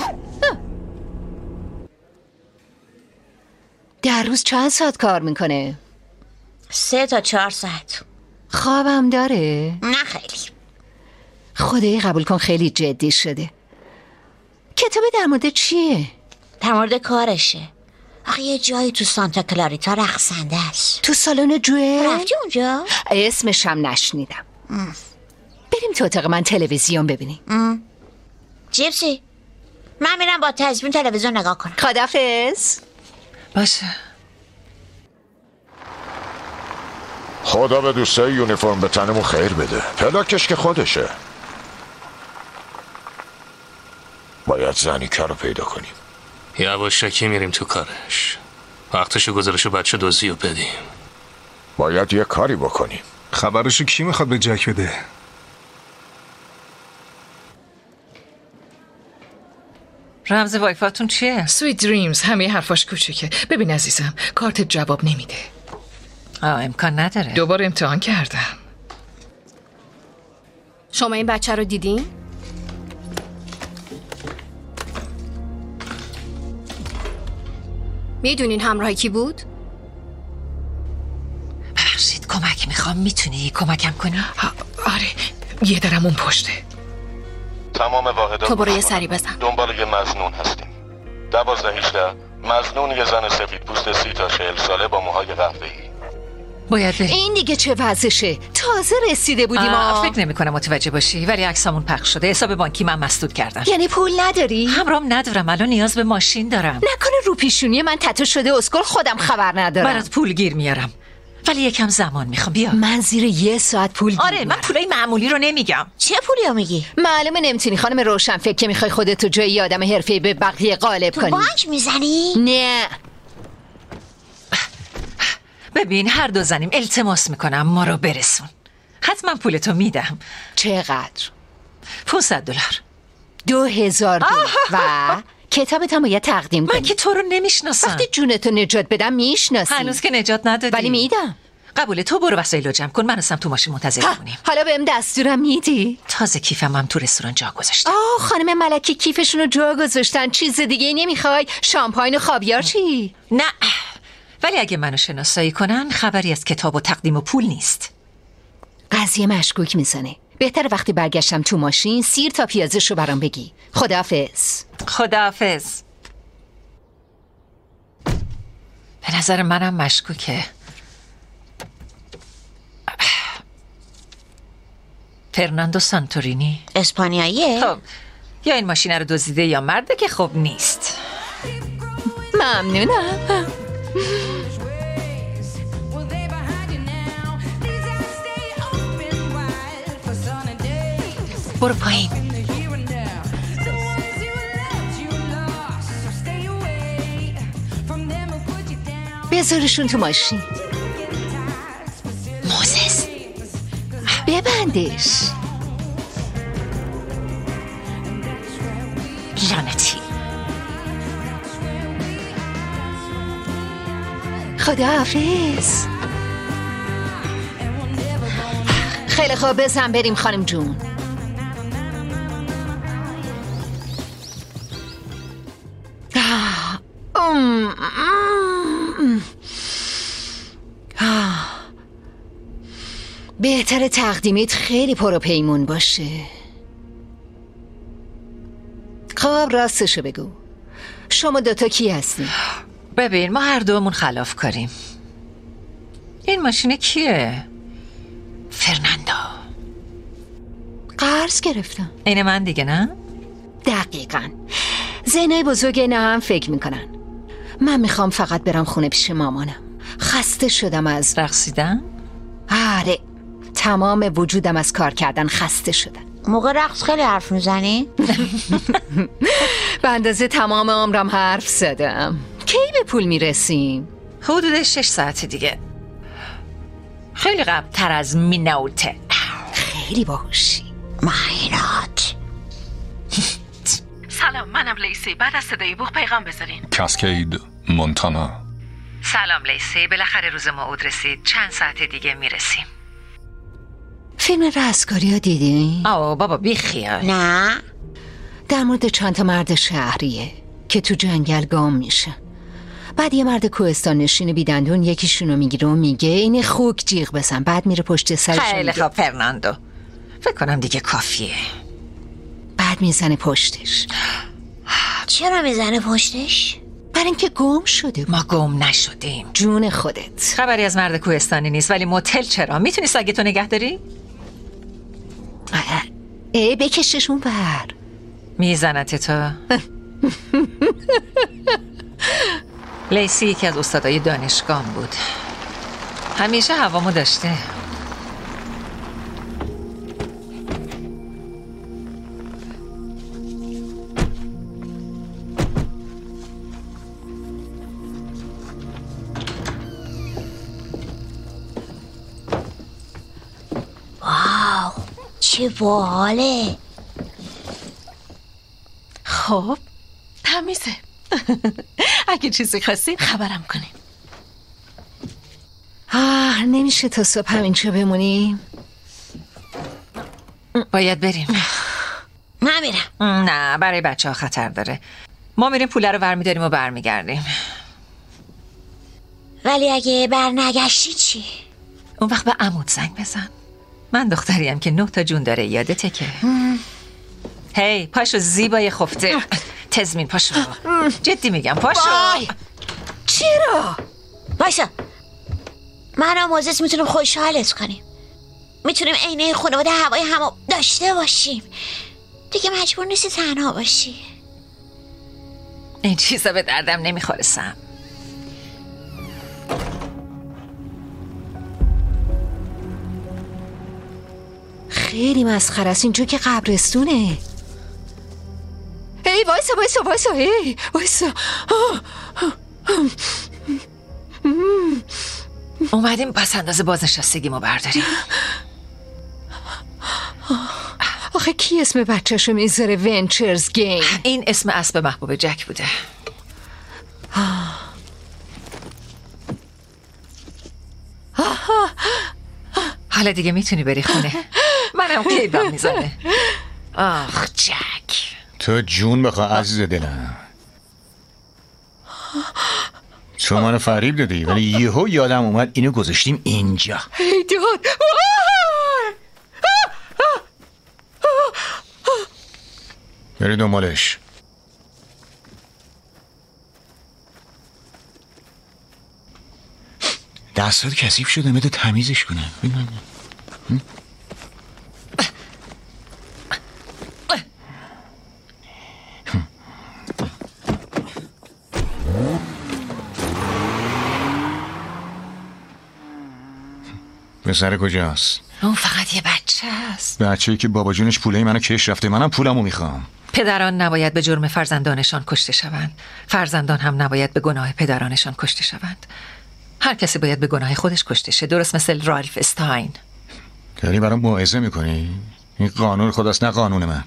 در روز چند ساعت کار میکنه؟ 3 تا 4 ساعت. خوابم داره؟ نه خیلی. خدای قبول کن خیلی جدی شده. کتاب در مورد چیه؟ در مورد کارشه. آخه یه جایی تو سانتا کلاریتا رقصنده است. تو سالن جوه؟ رفتی اونجا؟ اسمش هم نشنیدم. بریم تو اتاق من تلویزیون ببینیم. جیپسی، من میرم با تلویزیون تلویزیون نگاه کنم. خداحافظ. باشه. خدا به دوستای یونیفرم به تنمون خیر بده. پلاکش که خودشه. باید زنیکه رو پیدا کنیم. یواشکی میریم تو کارش. وقتشو گذارشو بچه دوزی رو بدیم. باید یه کاری بکنیم. خبرشو کی میخواد به جک بده؟ رمز وایفاتون چیه؟ سویت دریمز. همه حرفاش کوچیکه. ببین عزیزم، کارت جواب نمیده. امکان نداره. دوباره امتحان کردم. شما این بچه رو دیدین؟ میدونین همراه کی بود؟ ببخشید کمک میخوام، میتونی کمکم کنی؟ آره، یه درم اون پشته. تمام واحدات تو برو یه سری بزن. دنبال یه مظنون هستیم. 12-18 مظنون یه زن سفید پوست 30 تا 40 ساله با موهای قهوه‌ای. باید بریم. این دیگه چه وضعشه؟ تازه رسیده بودیم. فکر نمی کنم متوجه باشی، ولی عکسامون پخش شده. حساب بانکی من مسدود کردن. یعنی پول نداری؟ همراهم ندارم، الان نیاز به ماشین دارم. نکنه رو پیشونی من تتو شده اسکل خودم خبر ندارم. برات پول گیر میارم، ولی یکم زمان میخوام. بیا. من زیر 1 ساعت پول گیر آره، من پولای معمولی رو نمیگم. چه پولی میگی؟ معلومه نمیتونی خانم روشن فکر که میخوای خودتو جای آدم حرفه‌ای به بقیه غالب کنی. تو بانک میزنی؟ نه. ببین هر دو زنیم، التماس میکنم ما رو برسون. حتما پولتو میدم. چقدر؟ $500. $2000 و کتابت هم باید تقدیم کنی. من که تو رو نمیشناسم. وقتی جونتو نجات بدم میشناسی. هنوز که نجات ندادی، ولی میدم. قبوله. تو برو وسایلو جمع کن، من اصلا تو ماشین منتظر بمونیم. حالا بهم دستورم میدی؟ تازه کیفم هم تو رستوران جا گذاشتم. خانم ملکی کیفشونو جا گذاشتن. چیز دیگه نمیخوای؟ شامپاین و خاویار چی؟ نه، ولی اگه منو شناسایی کنن خبری از کتاب و تقدیم و پول نیست. قضیه مشکوک میزنه. بهتر وقتی برگشتم تو ماشین سیر تا پیازشو برام بگی. خداحافظ. خداحافظ. به نظر منم مشکوکه. فرناندو سانتورینی اسپانیاییه؟ خب یا این ماشین رو دزدیده یا مرده که خب نیست. ممنونم. برو پایین. بذارشون تو ماشین. موزس ببندش. لعنتی. خداحافظ. خیلی خوب، بزن بریم خانم جون. بهتر تقدیمیت خیلی پروپیمون باشه. خب راستشو بگو، شما دوتا کی هستین؟ ببین ما هر دومون خلاف کاریم. این ماشین کیه؟ فرناندو. قرض گرفتم. این من دیگه نه؟ دقیقاً. ذهنای بزرگ نه هم فکر میکنن. من میخوام فقط برم خونه پیش مامانم. خسته شدم از رقصیدن؟ آره، تمام وجودم از کار کردن خسته شدم. موقع رقص خیلی حرف میزنی؟ به اندازه تمام عمرم حرف زدم. کی به پول میرسیم؟ حدود 6 ساعت دیگه. خیلی قبل تر از مینوته. خیلی باهوشی. ماهرات. سلام، منم لیسی. بعد از صدای بوق پیغام بذارین. کاسکید مونتانا. سلام لیسی، بالاخره روز موعود رسید. چند ساعت دیگه میرسیم. فیلم رستگاری ها دیدین؟ آه بابا بی خیال. نه. در مورد چند تا مرد شهریه که تو جنگل گم میشن. بعد یه مرد کوهستان نشین بیدندون یکیشونو میگیره و میگه این خوک جیغ بزن. بعد میره پشت سرش. خیلی خوب فرناندو، فکر کنم دیگه کافیه. بعد میزنه پشتش. چرا میزنه پشتش؟ برای اینکه گم شده. ما گم نشدیم. جون خودت. خبری از مرد کوهستانی نیست، ولی موتل چرا؟ میتونی سگتو نگه داری؟ بکششون بر. میزنت تو. لیسی یکی از استادای دانشگاه بود. همیشه هوامو داشته. واو چه باحاله. خب تمیزه. اگه چیزی خواستین خبرم کنین. نمیشه تا صبح همینجا بمونیم؟ باید بریم. من میرم. نه، برای بچه ها خطر داره. ما میریم پوله رو برمیداریم و برمیگردیم. ولی اگه برنگشتی چی؟ اون وقت به عمود زنگ بزن. من دختریم که 9 تا جون داره، یادته که؟ هی پاشو زیبای خفته. تزمین پاشو. جدی میگم پاشو. چرا؟ بایسا، من و موزس میتونیم خوشحالت کنیم. میتونیم عینه خانواده هوای همو داشته باشیم. دیگه مجبور نیستی تنها باشی. این چیزا به دردم نمیخوره سم. خیلی مسخره است. اینجا که قبرستونه. هی وایسا هی وایسا. اومدیم پس اندازه بازنشستگیمو برداریم. آخه کی اسم بچه‌شو میذاره ونچرز گیم؟ این اسم اسب محبوب جک بوده. حالا دیگه میتونی بری خونه. منم کیبم میزنه. آخ جک، تو جون بخوا عزیز دلم. تو منو فریب دادی، ولی یهو یادم اومد اینو گذاشتیم اینجا. ای داد. بری دنبالش. دستات کثیف شده، میده تمیزش کنم. پسر کجاست؟ اون فقط یه بچه است. بچه‌ای که بابا جونش پوله منو کش رفته. منم پولمو میخوام. پدران نباید به جرم فرزندانشان کشته شوند. فرزندان هم نباید به گناه پدرانشان کشته شوند. هر کسی باید به گناه خودش کشته شه، درست مثل رالف استاین. داری برام موعظه میکنی؟ این قانون خداست، نه قانون من.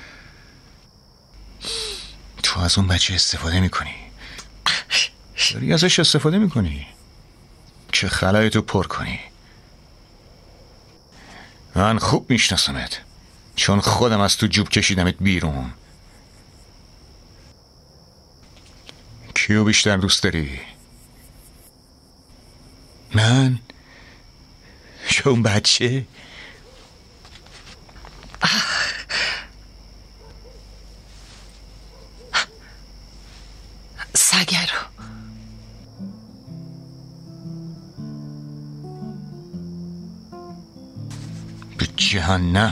تو از اون بچه استفاده میکنی. داری ازش استفاده میکنی که خلایتو پر کنی. من خوب میشناسمت، چون خودم از تو جوب کشیدمت بیرون. کیو بیشتر دوست داری؟ من؟ چون بچه؟ سگه رو. به جهنم.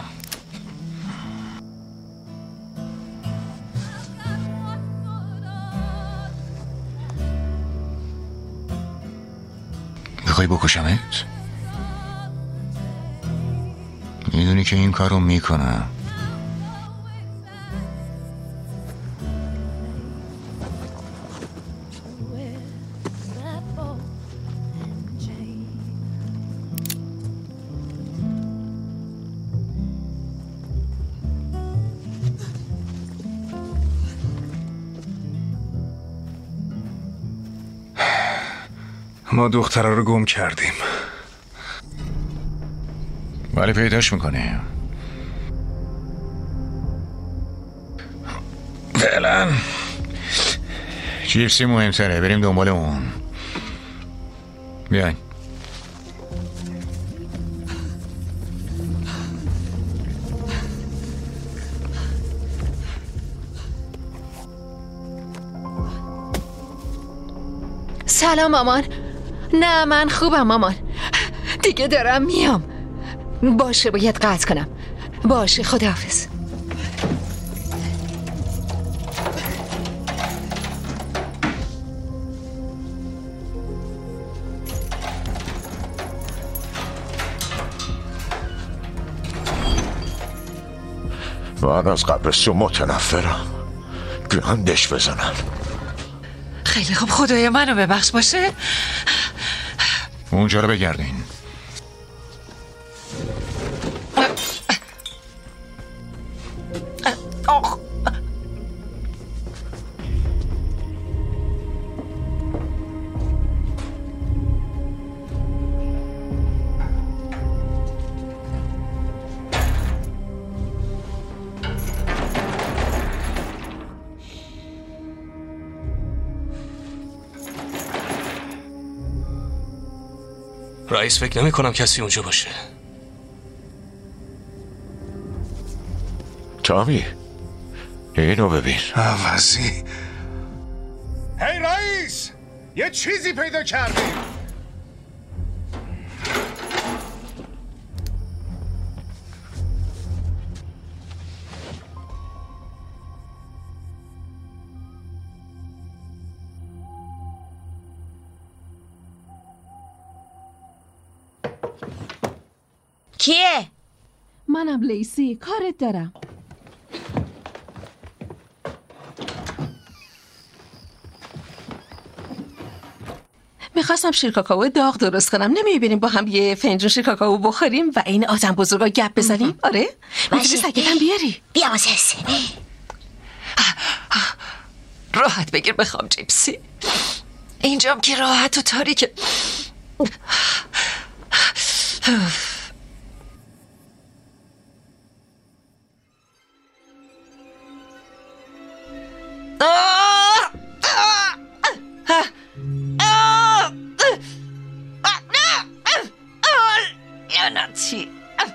میخوای بکشمت؟ میدونی که این کارو میکنم. ما دختره رو گم کردیم، ولی پیداش میکنیم. فعلا چیپسی مهمتره، بریم دنبال اون. بیاین. سلام مامان. نه من خوبم مامان، دیگه دارم میام. باشه باید قطع کنم. باشه خداحافظ. من از قبرستون متنفرم. گندش بزنن. خیلی خوب، خدای منو ببخش. باشه اونجا رو بگردین. رئیس فکر نمی کنم کسی اونجا باشه. تامی اینو ببین. عوضی. هی رئیس، یه چیزی پیدا کردیم. کیه؟ منم لیسی، کارت دارم. میخواستم شیر کاکائو داغ درست کنم. نمیبینیم با هم یه فنجون شیر کاکائو بخوریم و این آدم بزرگا گپ بزنیم؟ آره؟ میتونی سگتم بیاری؟ بیا واسه راحت بگیر بخوام جیپسی. اینجام که راحت و تاریکه. لعنتی.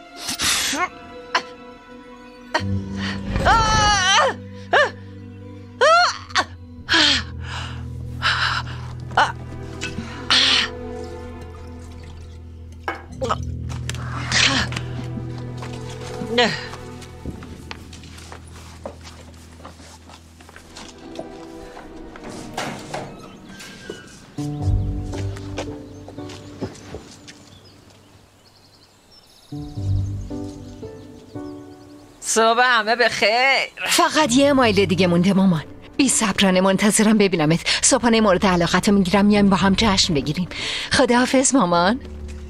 صبح همه بخیر. فقط یه مایل دیگه مونده مامان. بی صبرانه منتظرم ببینمت. صبحانه مورد علاقتو میگیرم، میایم با هم جشن بگیریم. خداحافظ مامان.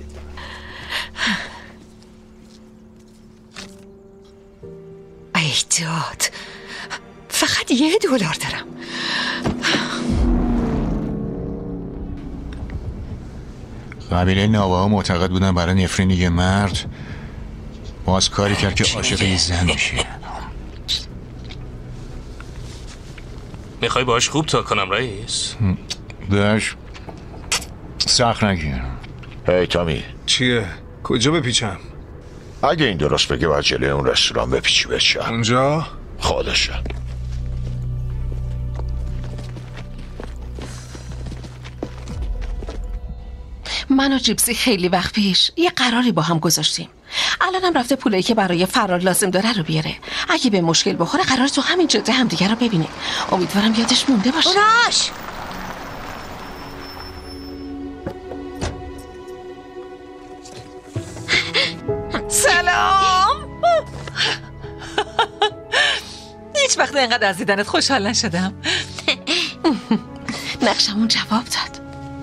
ای داد، فقط $1 دارم. قبیله ناواها معتقد بودن برای نفرین یه مرد باز کاری کرد که عاشق یه زن میشه. میخوای باش خوب تا کنم رئیس؟ داش سخت نگیر. هی تامی. چیه؟ کجا بپیچم؟ اگه این درست بگه باید جلوی اون رستوران بپیچی بشه. اونجا؟ خودشه. من و جیپسی خیلی وقت پیش یه قراری با هم گذاشتیم. الانم رفته پولایی که برای فرار لازم داره رو بیاره. اگه به مشکل بخوره قرار تو همین جاده هم دیگه رو ببینیم. امیدوارم یادش مونده باشه. اوراش سلام. هیچ وقت اینقدر از دیدنت خوشحال نشدم. نقشمون جواب داد.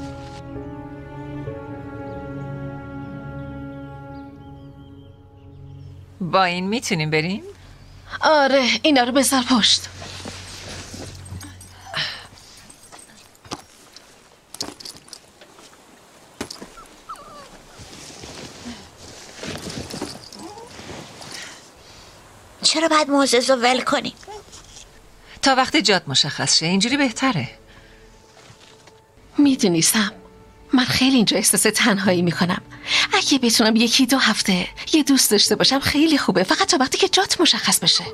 با این میتونیم بریم؟ آره اینا رو بذار پشت. چرا باید معزز رو ول کنیم؟ تا وقتی جات مشخص شه اینجوری بهتره. میدونیستم من خیلی اینجا احساس تنهایی میکنم. اگه بتونم 1-2 هفته یه دوست داشته باشم خیلی خوبه، فقط تا وقتی که جات مشخص بشه.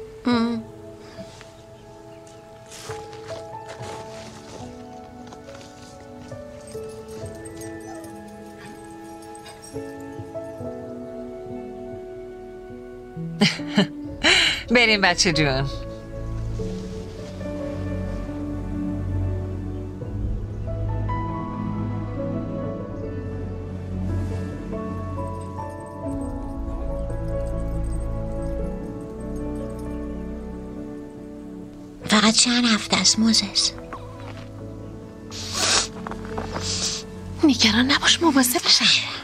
بریم بچه جون. فقط چند هفته است موزس. نگران نباش، مواظب بشم.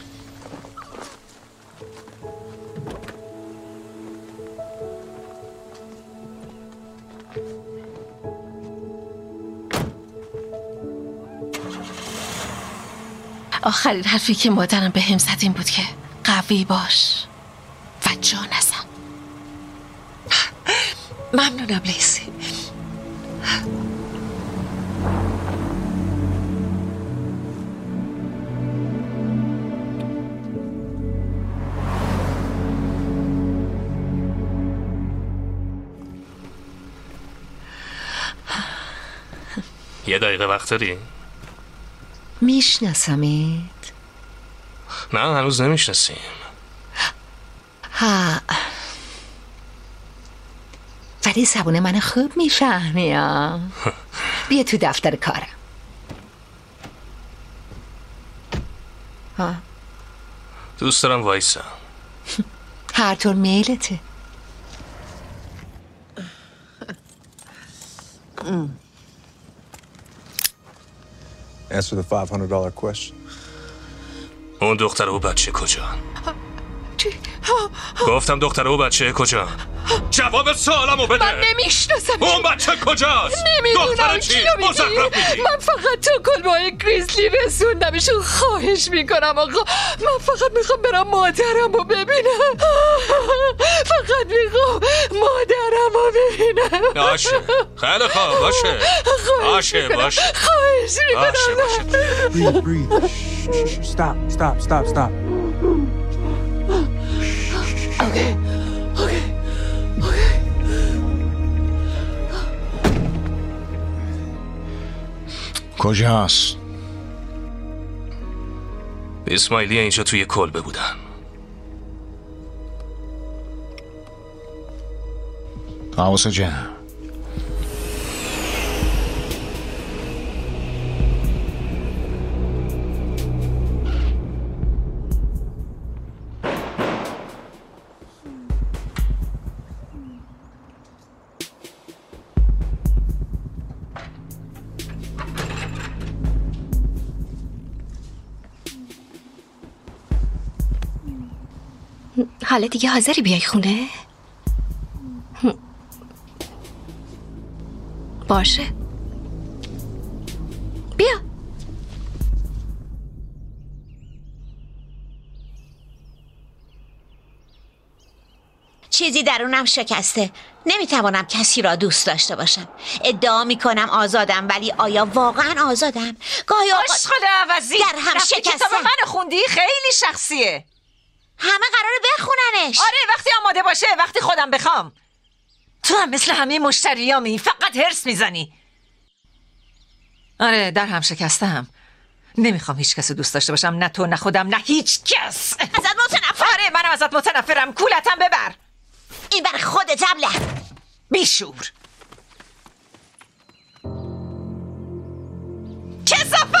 آخرین حرفی که مادرم به هم زد این بود که قوی باش و جا نزن. ممنونم لیسی. یه دقیقه وقت داری؟ میشناسمت؟ نه هنوز نمیشناسیم. ها ولی زبون من خوب میفهمی. بیا تو دفتر کارم. ها دوست دارم وایسا. هر طور میلته. Answer the $500 question. اون دختر و بچه کجا؟ گفتم دختر و بچه کجا؟ جواب سوالمو بده. من نمیشناسم. اون بچه کجاست؟ نمیدونم چی رو میگی. من فقط تو کلبه‌های گریزلی رسوندمشون. خواهش میکنم آقا، من فقط میخوام برم مادرم رو ببینم. فقط میخوام مادرم رو ببینم. باشه خیلی خوب، باشه باشه باشه. خواهش میکنم. Breathe. Stop. Okay. کجاست؟ اسماعیلی اینجا توی کلبه بودن. حواس جمع. حالا دیگه حاضری بیای خونه؟ باشه بیا. چیزی درونم شکسته. نمیتوانم کسی را دوست داشته باشم. ادعا میکنم آزادم، ولی آیا واقعا آزادم؟ گاهی عشق خدا عوضی در هم شکسته. کتاب من خوندی؟ خیلی شخصیه. همه قراره بخوننش. آره وقتی آماده باشه، وقتی خودم بخوام. تو هم مثل همه مشتریامی، فقط هرس میزنی. آره در هم شکستم. نمیخوام هیچ کس دوست داشته باشم، نه تو نه خودم نه هیچ کس. ازت متنفرم. آره منم ازت متنفرم. کولتم ببر. این بر خودت ابله. بیشور. کثافت.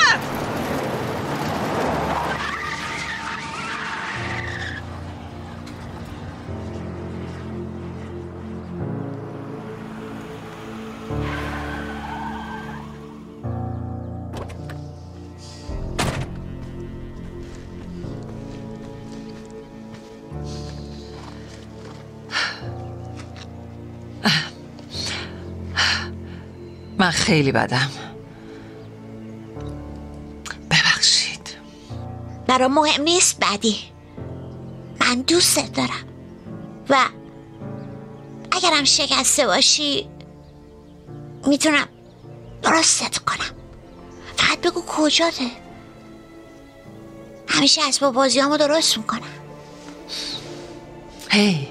من خیلی بدم. ببخشید. برام مهم نیست بدی. من دوستت دارم و اگرم شکسته باشی میتونم درستت کنم. فقط بگو کجاته. همیشه اسباب بازیامو درست میکنم. هی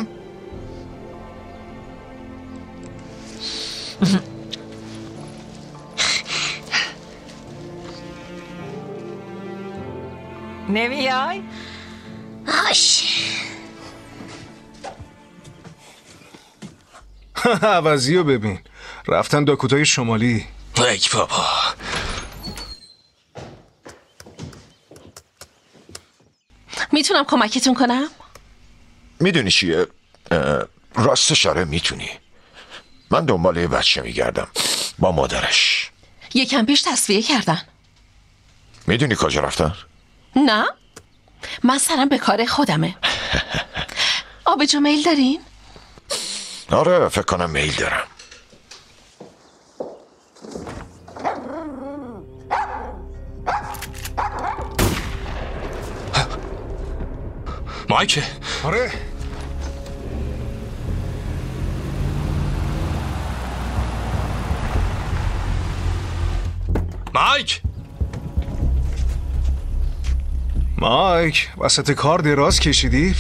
نمیای؟ باش. عوضی رو ببین، رفتن داکوتای شمالی. ای بابا. میتونم کمکتون کنم؟ میدونی چیه؟ راستش آره میتونی. من دنبال یه بچه میگردم با مادرش. یکم پیش تصفیه کردن. میدونی کجا رفتن؟ نه، من سرم به کار خودمه. آبجو میل دارین؟ آره فکر کنم میل دارم. مایک. آره مایک. مایک وسط کار دراز کشیدی؟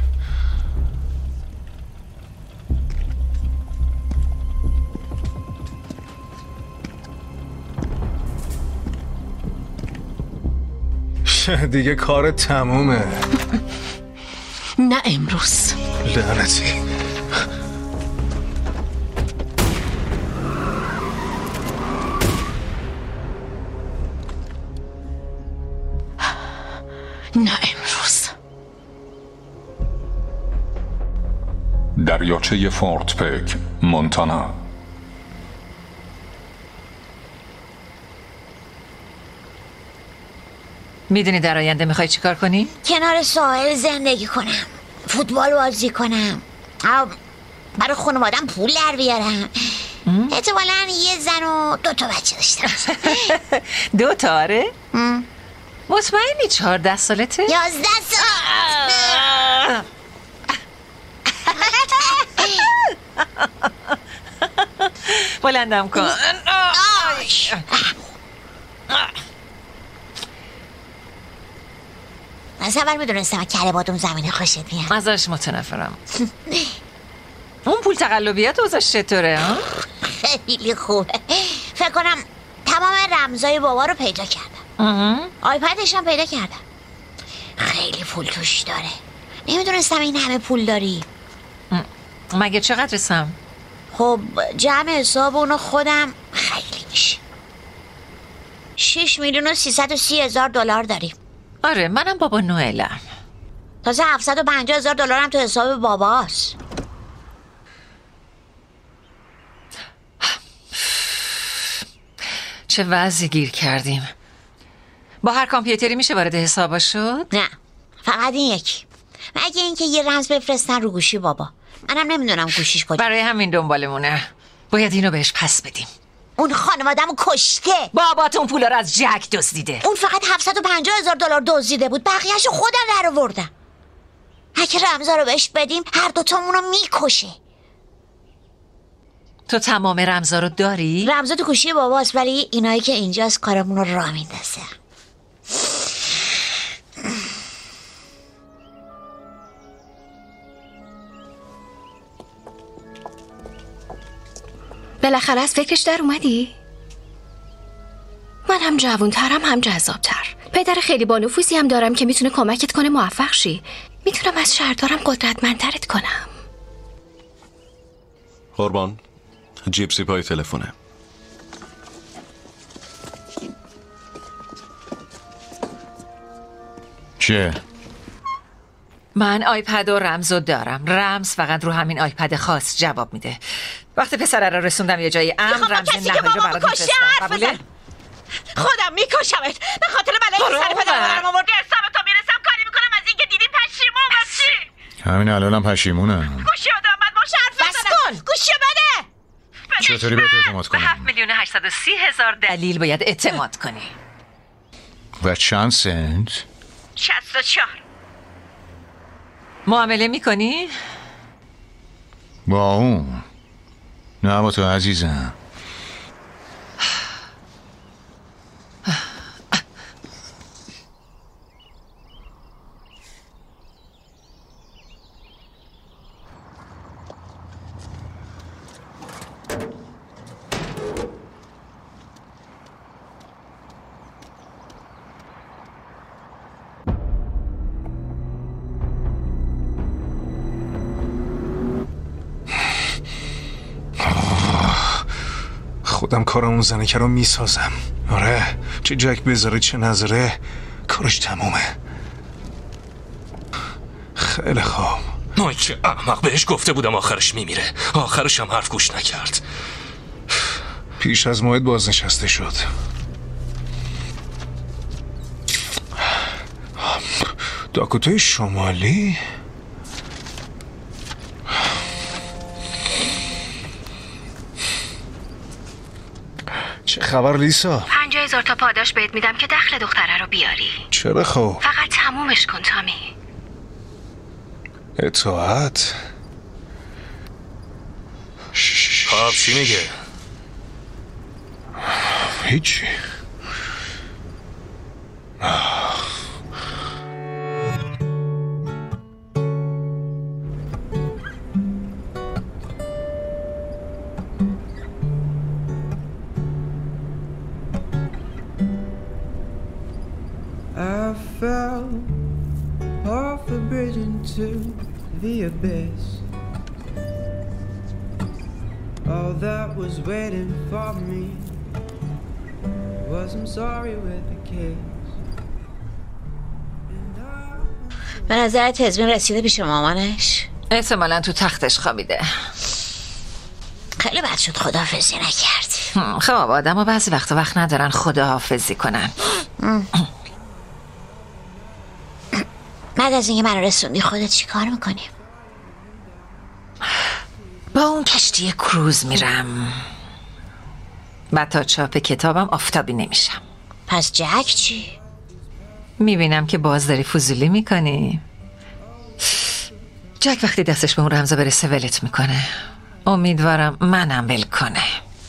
دیگه کار تمومه. نه امروز. لعنتی. نه امروز. دریاچه فورت پیک، مونتانا. میدونی در آینده میخوای چیکار کنی؟ کنار ساحل زندگی کنم، فوتبال بازی کنم، برای خانوادم پول در بیارم، احتمالاً یه زن و 2 بچه داشته باشم. 2 آره؟ مطمئنی 14 سالته؟ 11 سال. بلندم کن. من اول میدونستم کره بادم زمین خوشت میاد. ازش متنفرم. اون پول تقلبیات اوضاعش چطوره؟ خیلی خوبه. فکر کنم تمام رمزای بابا رو پیدا کردم. آیپدش هم پیدا کردم. خیلی پول توش داره. نمیدونستم این همه پول داری. مگه چقدر رسم؟ خب جمع حساب اونو خودم خیلی میشه. 6,330,000 دلار داریم. آره منم بابا نوئلم. تازه 750,000 دلار هم تو حساب باباست. چه وضعی گیر کردیم. با هر کامپیوتری میشه وارد حسابا شد؟ نه فقط این یکی. مگه اینکه یه رمز بفرستن رو گوشی بابا. منم نمیدونم گوشیش کجا. برای همین دنبالمونه. باید اینو بهش پس بدیم. اون خانواده‌مو کشته. باباتون پولا رو از جک دزدیده. اون فقط 750,000 دلار دزدیده بود، بقیه‌شو خودم در آوردم. اگه رمزا رو بهش بدیم هر دوتامون رو میکشه. تو تمام رمزا رو داری؟ رمزا تو گوشی باباست، ولی اینایی که اینجاست کارمون رو راه میندازه. بالاخره از فکرش در اومدی؟ من هم جوانترم هم جذابتر. پدر خیلی با نفوذی هم دارم که میتونه کمکت کنه موفق شی. میتونم از شهردارم قدرتمندترت کنم. قربان، جیپسی پای تلفنه. چیه؟ من آیپد و رمزو دارم. رمز فقط رو همین آیپد خاص جواب میده. وقت پسره رو رسوندم یه جای امن، رمز نهایی رو برات میفرستم. قبوله؟ خودم میکشمت به خاطر بلایی سر پدرم آوردی. حساب تا میرسم کاری میکنم از اینکه دیدی پشیمون بشی. همین الانم پشیمونم. گوشی رو دارم باش حرف بزنم. گوشی بده. چطوری بهت اعتماد کنم؟ به 7,830,000 دلیل باید اعتماد کنی. و چند سنت؟ 64. معامله میکنی؟ با اون؟ نه با تو عزیزم. خودم کار اون زنکه رو میسازم. آره، چه جک بذاره چه نذاره کارش تمومه. خیلی خوب. من چه احمق، بهش گفته بودم آخرش میمیره، آخرش هم حرف گوش نکرد. پیش از موعد بازنشسته شد. داکوتای شمالی؟ چه خبر لیسا؟ 50,000 تا پاداش بهت میدم که دخل دختره رو بیاری. چرا خوب؟ فقط تمومش کن تامی. اطاعت؟ خب چی میگه؟ هیچی. I fell off a bridge into the abyss. All that was waiting for me was I'm sorry with a kiss. به نظر تزمین رسیده پیش مامانش؟ احتمالا تو تختش خوابیده. خیلی بد شد خداحافظی نکردی. خب آدم ها بعضی وقت ندارن خداحافظی کنن. بعد از اینکه من رسوندی خودت چی کار میکنی؟ با اون کشتی کروز میرم و تا چاپ کتابم آفتابی نمیشم. پس جک چی؟ میبینم که باز داری فضولی میکنی. جک وقتی دستش به اون رمزا برسه ولت میکنه. امیدوارم منم ول کنه.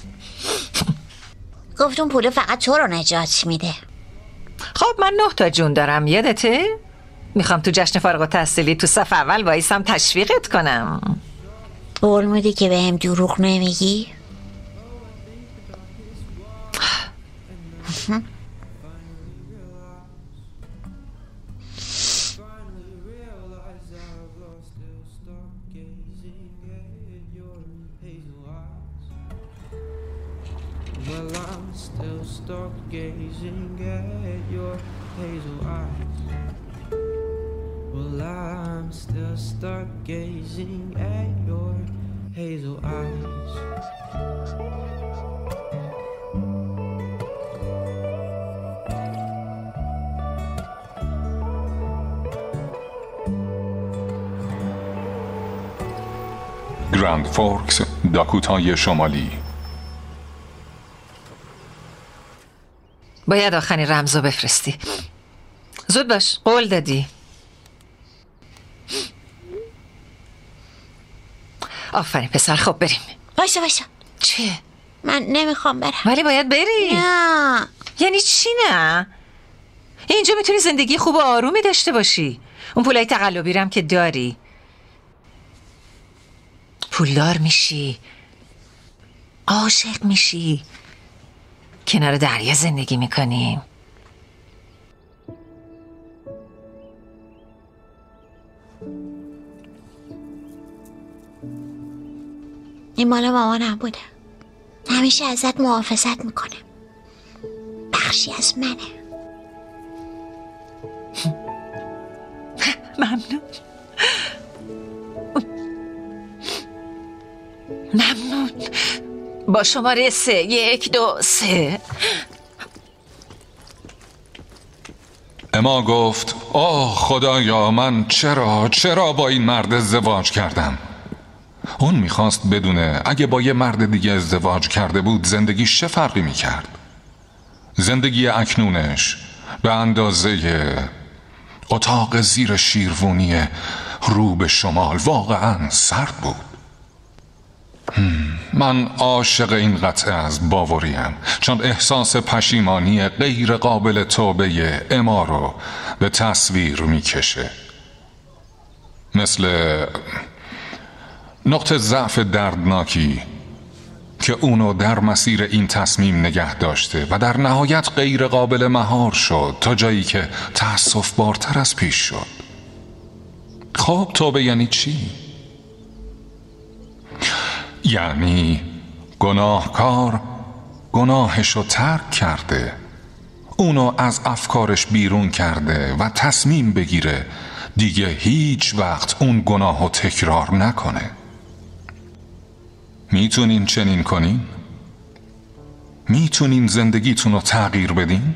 گفتون پول فقط تو رو نجات میده. خب من 9 تا جون دارم، یادته؟ میخوام تو جشن فارغ التحصیلی تو صف اول وایسم تشویقت کنم. قول میدی که بهم دروغ نمیگی؟ Well, I'm still stuck gazing at your hazel eyes. Well, I'm still stuck gazing at your hazel eyes. گراند فورکس، داکوتای شمالی. باید آخرین رمزو بفرستی. زود باش، قول دادی. آفرین پسر، خب بریم. وایسا چه؟ من نمیخوام برم. ولی باید بری. نه. یعنی چی نه؟ اینجا میتونی زندگی خوب و آرومی داشته باشی. اون پولای تقلبی رو هم که داری. پولدار میشی، عاشق میشی، کنار دریا زندگی میکنیم. این مال مامانم بوده، همیشه ازت محافظت میکنه، بخشی از منه. ممنون. ممنون. با شماره 3، 1، 2، 3. اما گفت آه خدایا، من چرا با این مرد ازدواج کردم. اون میخواست بدونه اگه با یه مرد دیگه ازدواج کرده بود زندگیش چه فرقی میکرد. زندگی اکنونش به اندازه اتاق زیر شیروانی رو به شمال واقعا سرد بود. من عاشق این قطعه از باوریم، چون احساس پشیمانی غیر قابل توبه اما رو به تصویر میکشه. مثل نقطه ضعف دردناکی که اونو در مسیر این تصمیم نگه داشته و در نهایت غیر قابل مهار شد تا جایی که تأسف بارتر از پیش شد. خب توبه یعنی چی؟ یعنی گناهکار گناهشو ترک کرده، اونو از افکارش بیرون کرده و تصمیم بگیره دیگه هیچ وقت اون گناهو تکرار نکنه. میتونین چنین کنین؟ میتونین زندگیتون رو تغییر بدین؟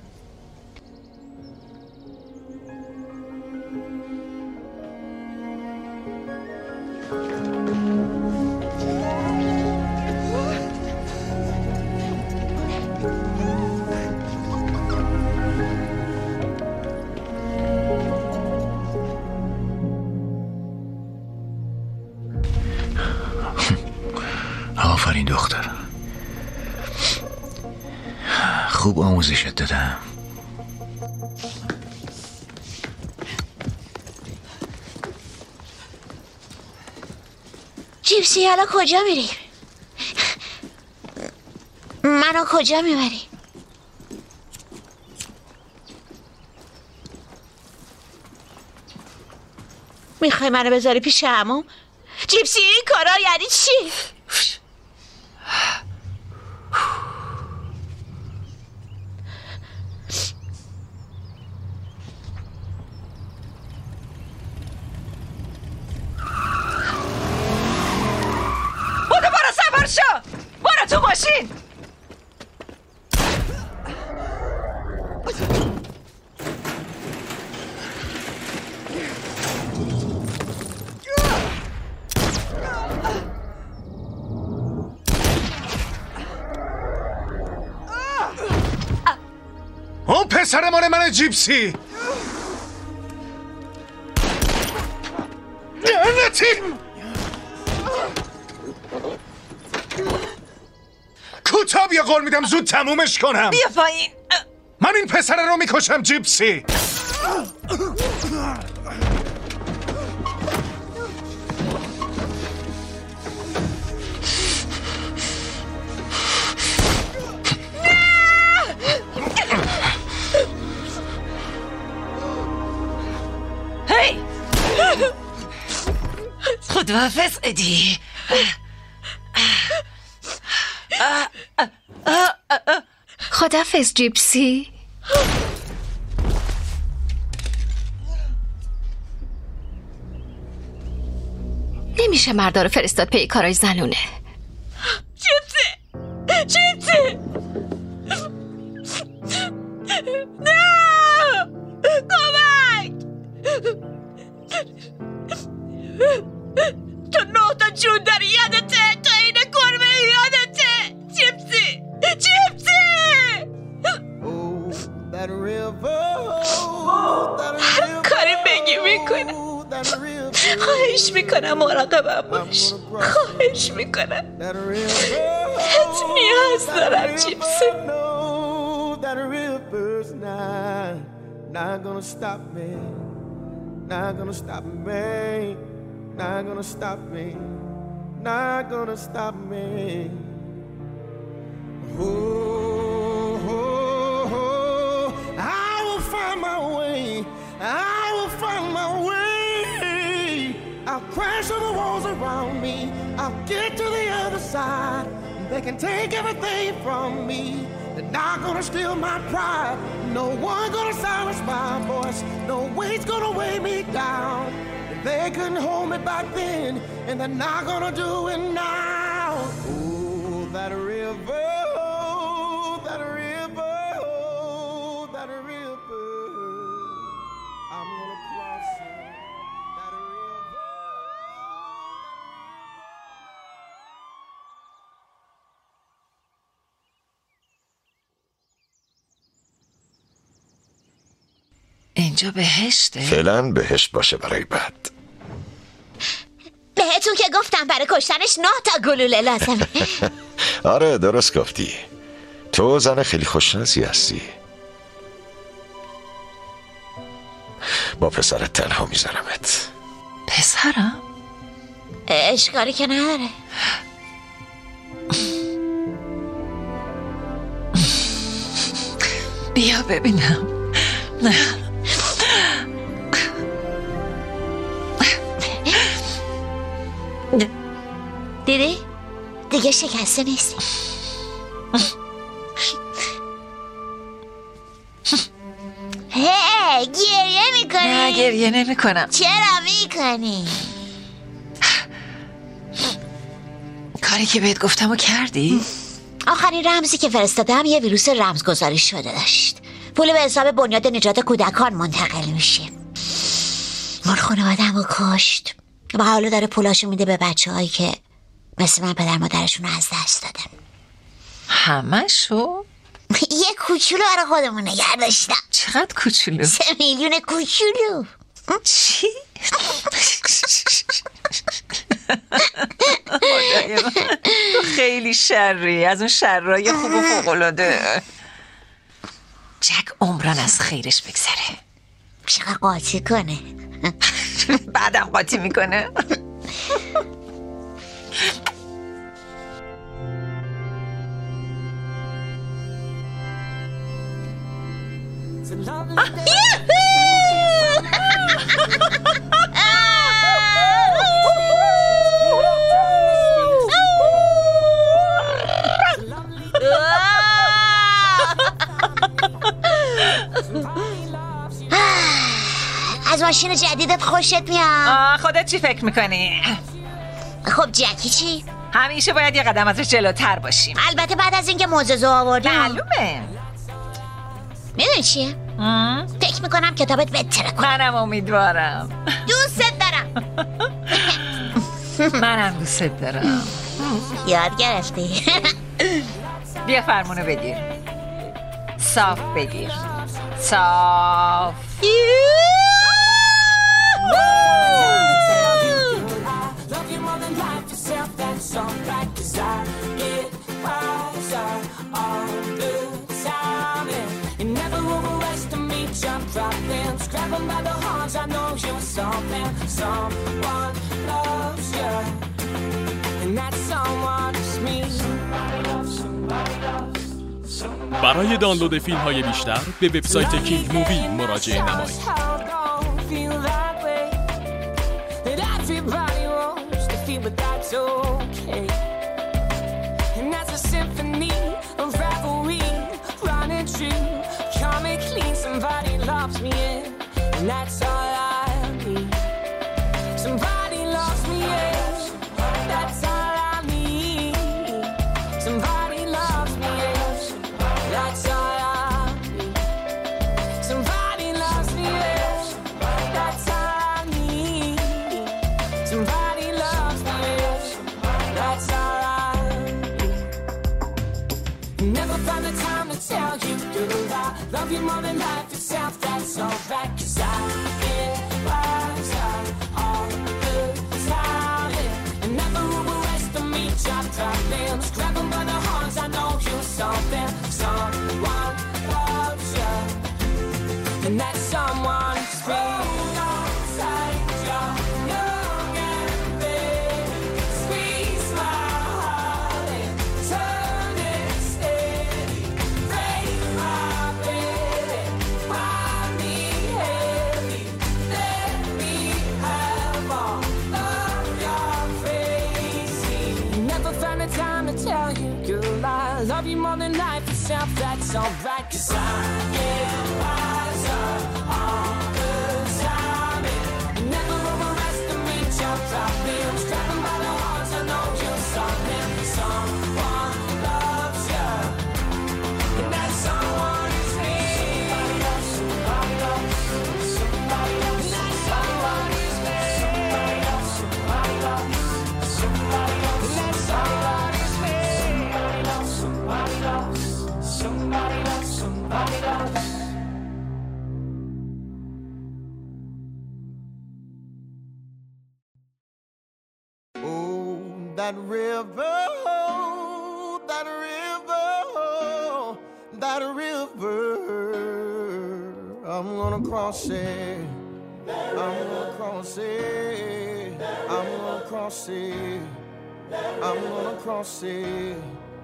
آفرین دختر، خوب آموزشت دادم. جیپسی حالا کجا میری؟ منو کجا میبری؟ میخوای منو بذاری پیش عموم؟ جیپسی این کارا یعنی چی؟ برو سوار شو، برو تو ماشین. اون پسر مال من جیپسی لعنتی. کوتاه بیا، قول میدم زود تمومش کنم. بیا پایین. من این پسر رو میکشم جیپسی. هی خداحافظ ادی. خداحافظ جیپسی. نمیشه مردا رو فرستاد پی کارای زنونه. جیپسی نه، کمک. تو 9 تا جون داری، یادته؟ تو این گربه یادته؟ جیپسی کاری بگی میکنم. خواهش میکنم مراقبم باش، خواهش میکنم. هت نیاز دارم جیپسی. Not gonna stop me, not gonna stop me, not gonna stop me, not gonna stop me. Oh, oh, oh, I will find my way, I will find my way. I'll crash on the walls around me, I'll get to the other side. They can take everything from me, they're not gonna steal my pride. No one gonna silence my voice, no weight's gonna weigh me down. They couldn't hold me back then, and they're not gonna do it now. Oh, that river, oh, that river, oh, that river. I'm gonna cross it, that river. اینجا بهشته؟ فعلا بهشت باشه برای بعد. بهتون که گفتم برای کشتنش 9 تا گلوله لازمه. آره درست گفتی. تو زن خیلی خوشناسی هستی. با پسرت تنها میذارمت. پسرم؟ اشکالی که نداره. بیا ببینم. دیدی؟ دیگه شکسته نیستی. گریه میکنی؟ نه گریه نمی کنم. چرا میکنی؟ کاری که بهت گفتم و کردی؟ آخرین رمزی که فرستادم یه ویروس رمزگذاری شده داشت. پول به حساب بنیاد نجات کودکان منتقل میشه. مال خانواده‌ام رو کشت و حالا داره پولاشو میده به بچه‌هایی که مثل من پدر مادرشون رو از دست دادن. همشو؟ یه کوچولو برای خودمون نگه داشتم. چقدر کوچولو؟ 3 میلیون کوچولو. چی؟ تو خیلی شری، از اون شرای خوب و فوق‌العاده. جک عمران از خیرش بگذره. چقدر قاطی کنه. بعدم قاطی میکنه. از ماشین جدیدت خوشت میاد؟ خودت چی فکر میکنی؟ خب جکی چی؟ همیشه باید یه قدم ازش جلوتر باشیم. البته بعد از اینکه معجزه آوردیم. معلومه. میدونی چیه؟ فکر میکنم کتابت بهتره کنه. منم امیدوارم. دوست دارم. منم دوست دارم. یاد گرفتی. بیا فرمونو بگیر. صاف بگیر. صاف. برای دانلود فیلم های بیشتر به وبسایت کینگ مووی مراجعه نمایید. Love you more than life itself, that's all right. 'Cause I get wise up all the time. And never overestimate me, drop limbs. Grab them by the horns, I know you'll solve them. Someone loves you, and that someone is me. Tell you, girl, I love you more than life itself, that's alright. 'Cause I get wiser all the time. And never overestimate your problems. Grab them by the horns, I know you'll solve them. Someone loves you, and that someone is me. Somebody loves, somebody loves, and that someone is me. Somebody loves, somebody loves, somebody loves, and that someone is me. Somebody loves, somebody loves, somebody loves. that river, that river, that river. I'm gonna cross it. I'm gonna cross it. I'm gonna cross it. I'm gonna cross it.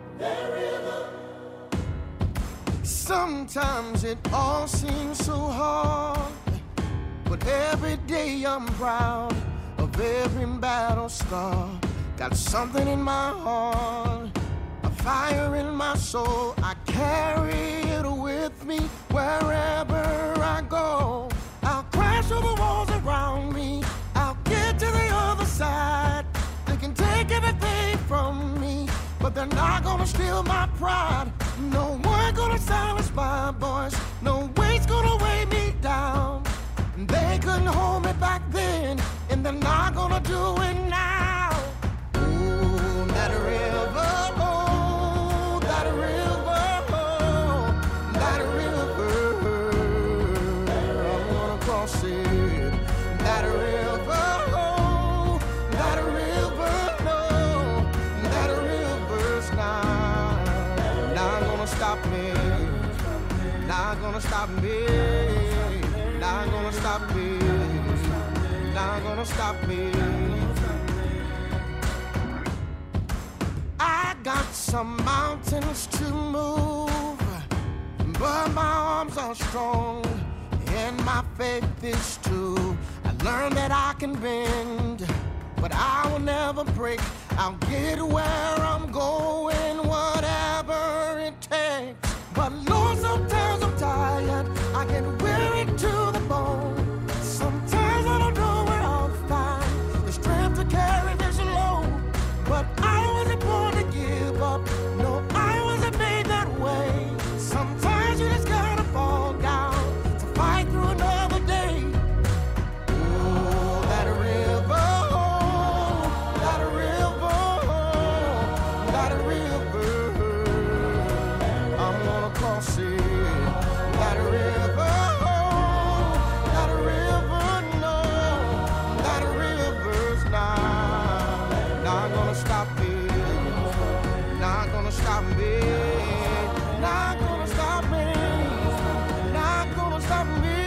Sometimes it all seems so hard, but every day I'm proud of every battle scar. Got something in my heart, a fire in my soul. I carry it with me wherever I go. I'll crash over walls around me. I'll get to the other side. They can take everything from me, but they're not gonna steal my pride. No one gonna silence my voice. No weight's gonna weigh me down. They couldn't hold me back then, and they're not gonna do it now. Ooh, that river, oh, that river, oh, that river. I'm gonna cross it. That river, oh, that river, no, that river's not gonna stop me. Not gonna stop me. Not gonna stop me. Not gonna stop me. I got some mountains to move, but my arms are strong and my faith is too. I learned that I can bend, but I will never break. I'll get where I'm going, whatever it takes. But Lord, sometimes I'm tired. I get weary to the bone. Sometimes I don't know where I'll find the strength to carry this load. But I wasn't born to give up. No, I wasn't made that way. Sometimes you just gotta fall down to fight through another day. Oh, that river, oh, that river, oh, that river. I'm gonna cross it. That river, oh, that river, no, that river's not gonna stop me. Not gonna stop me. Not gonna stop me. Not gonna stop me.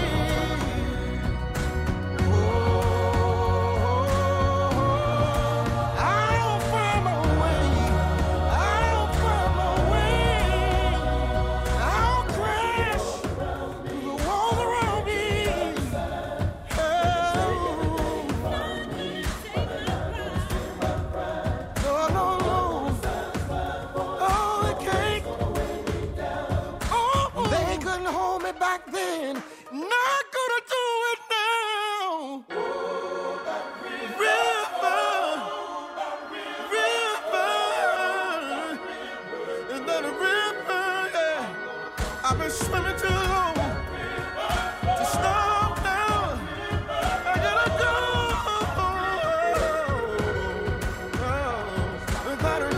I'll find my way. I'll find my way. I'll crash through the walls around me. No, no, no. Oh, they can't. Oh, they couldn't hold me back then. Not gonna do it now. River, river, is that a river? Yeah. I've been swimming too long to stop now. I gotta go. Is that a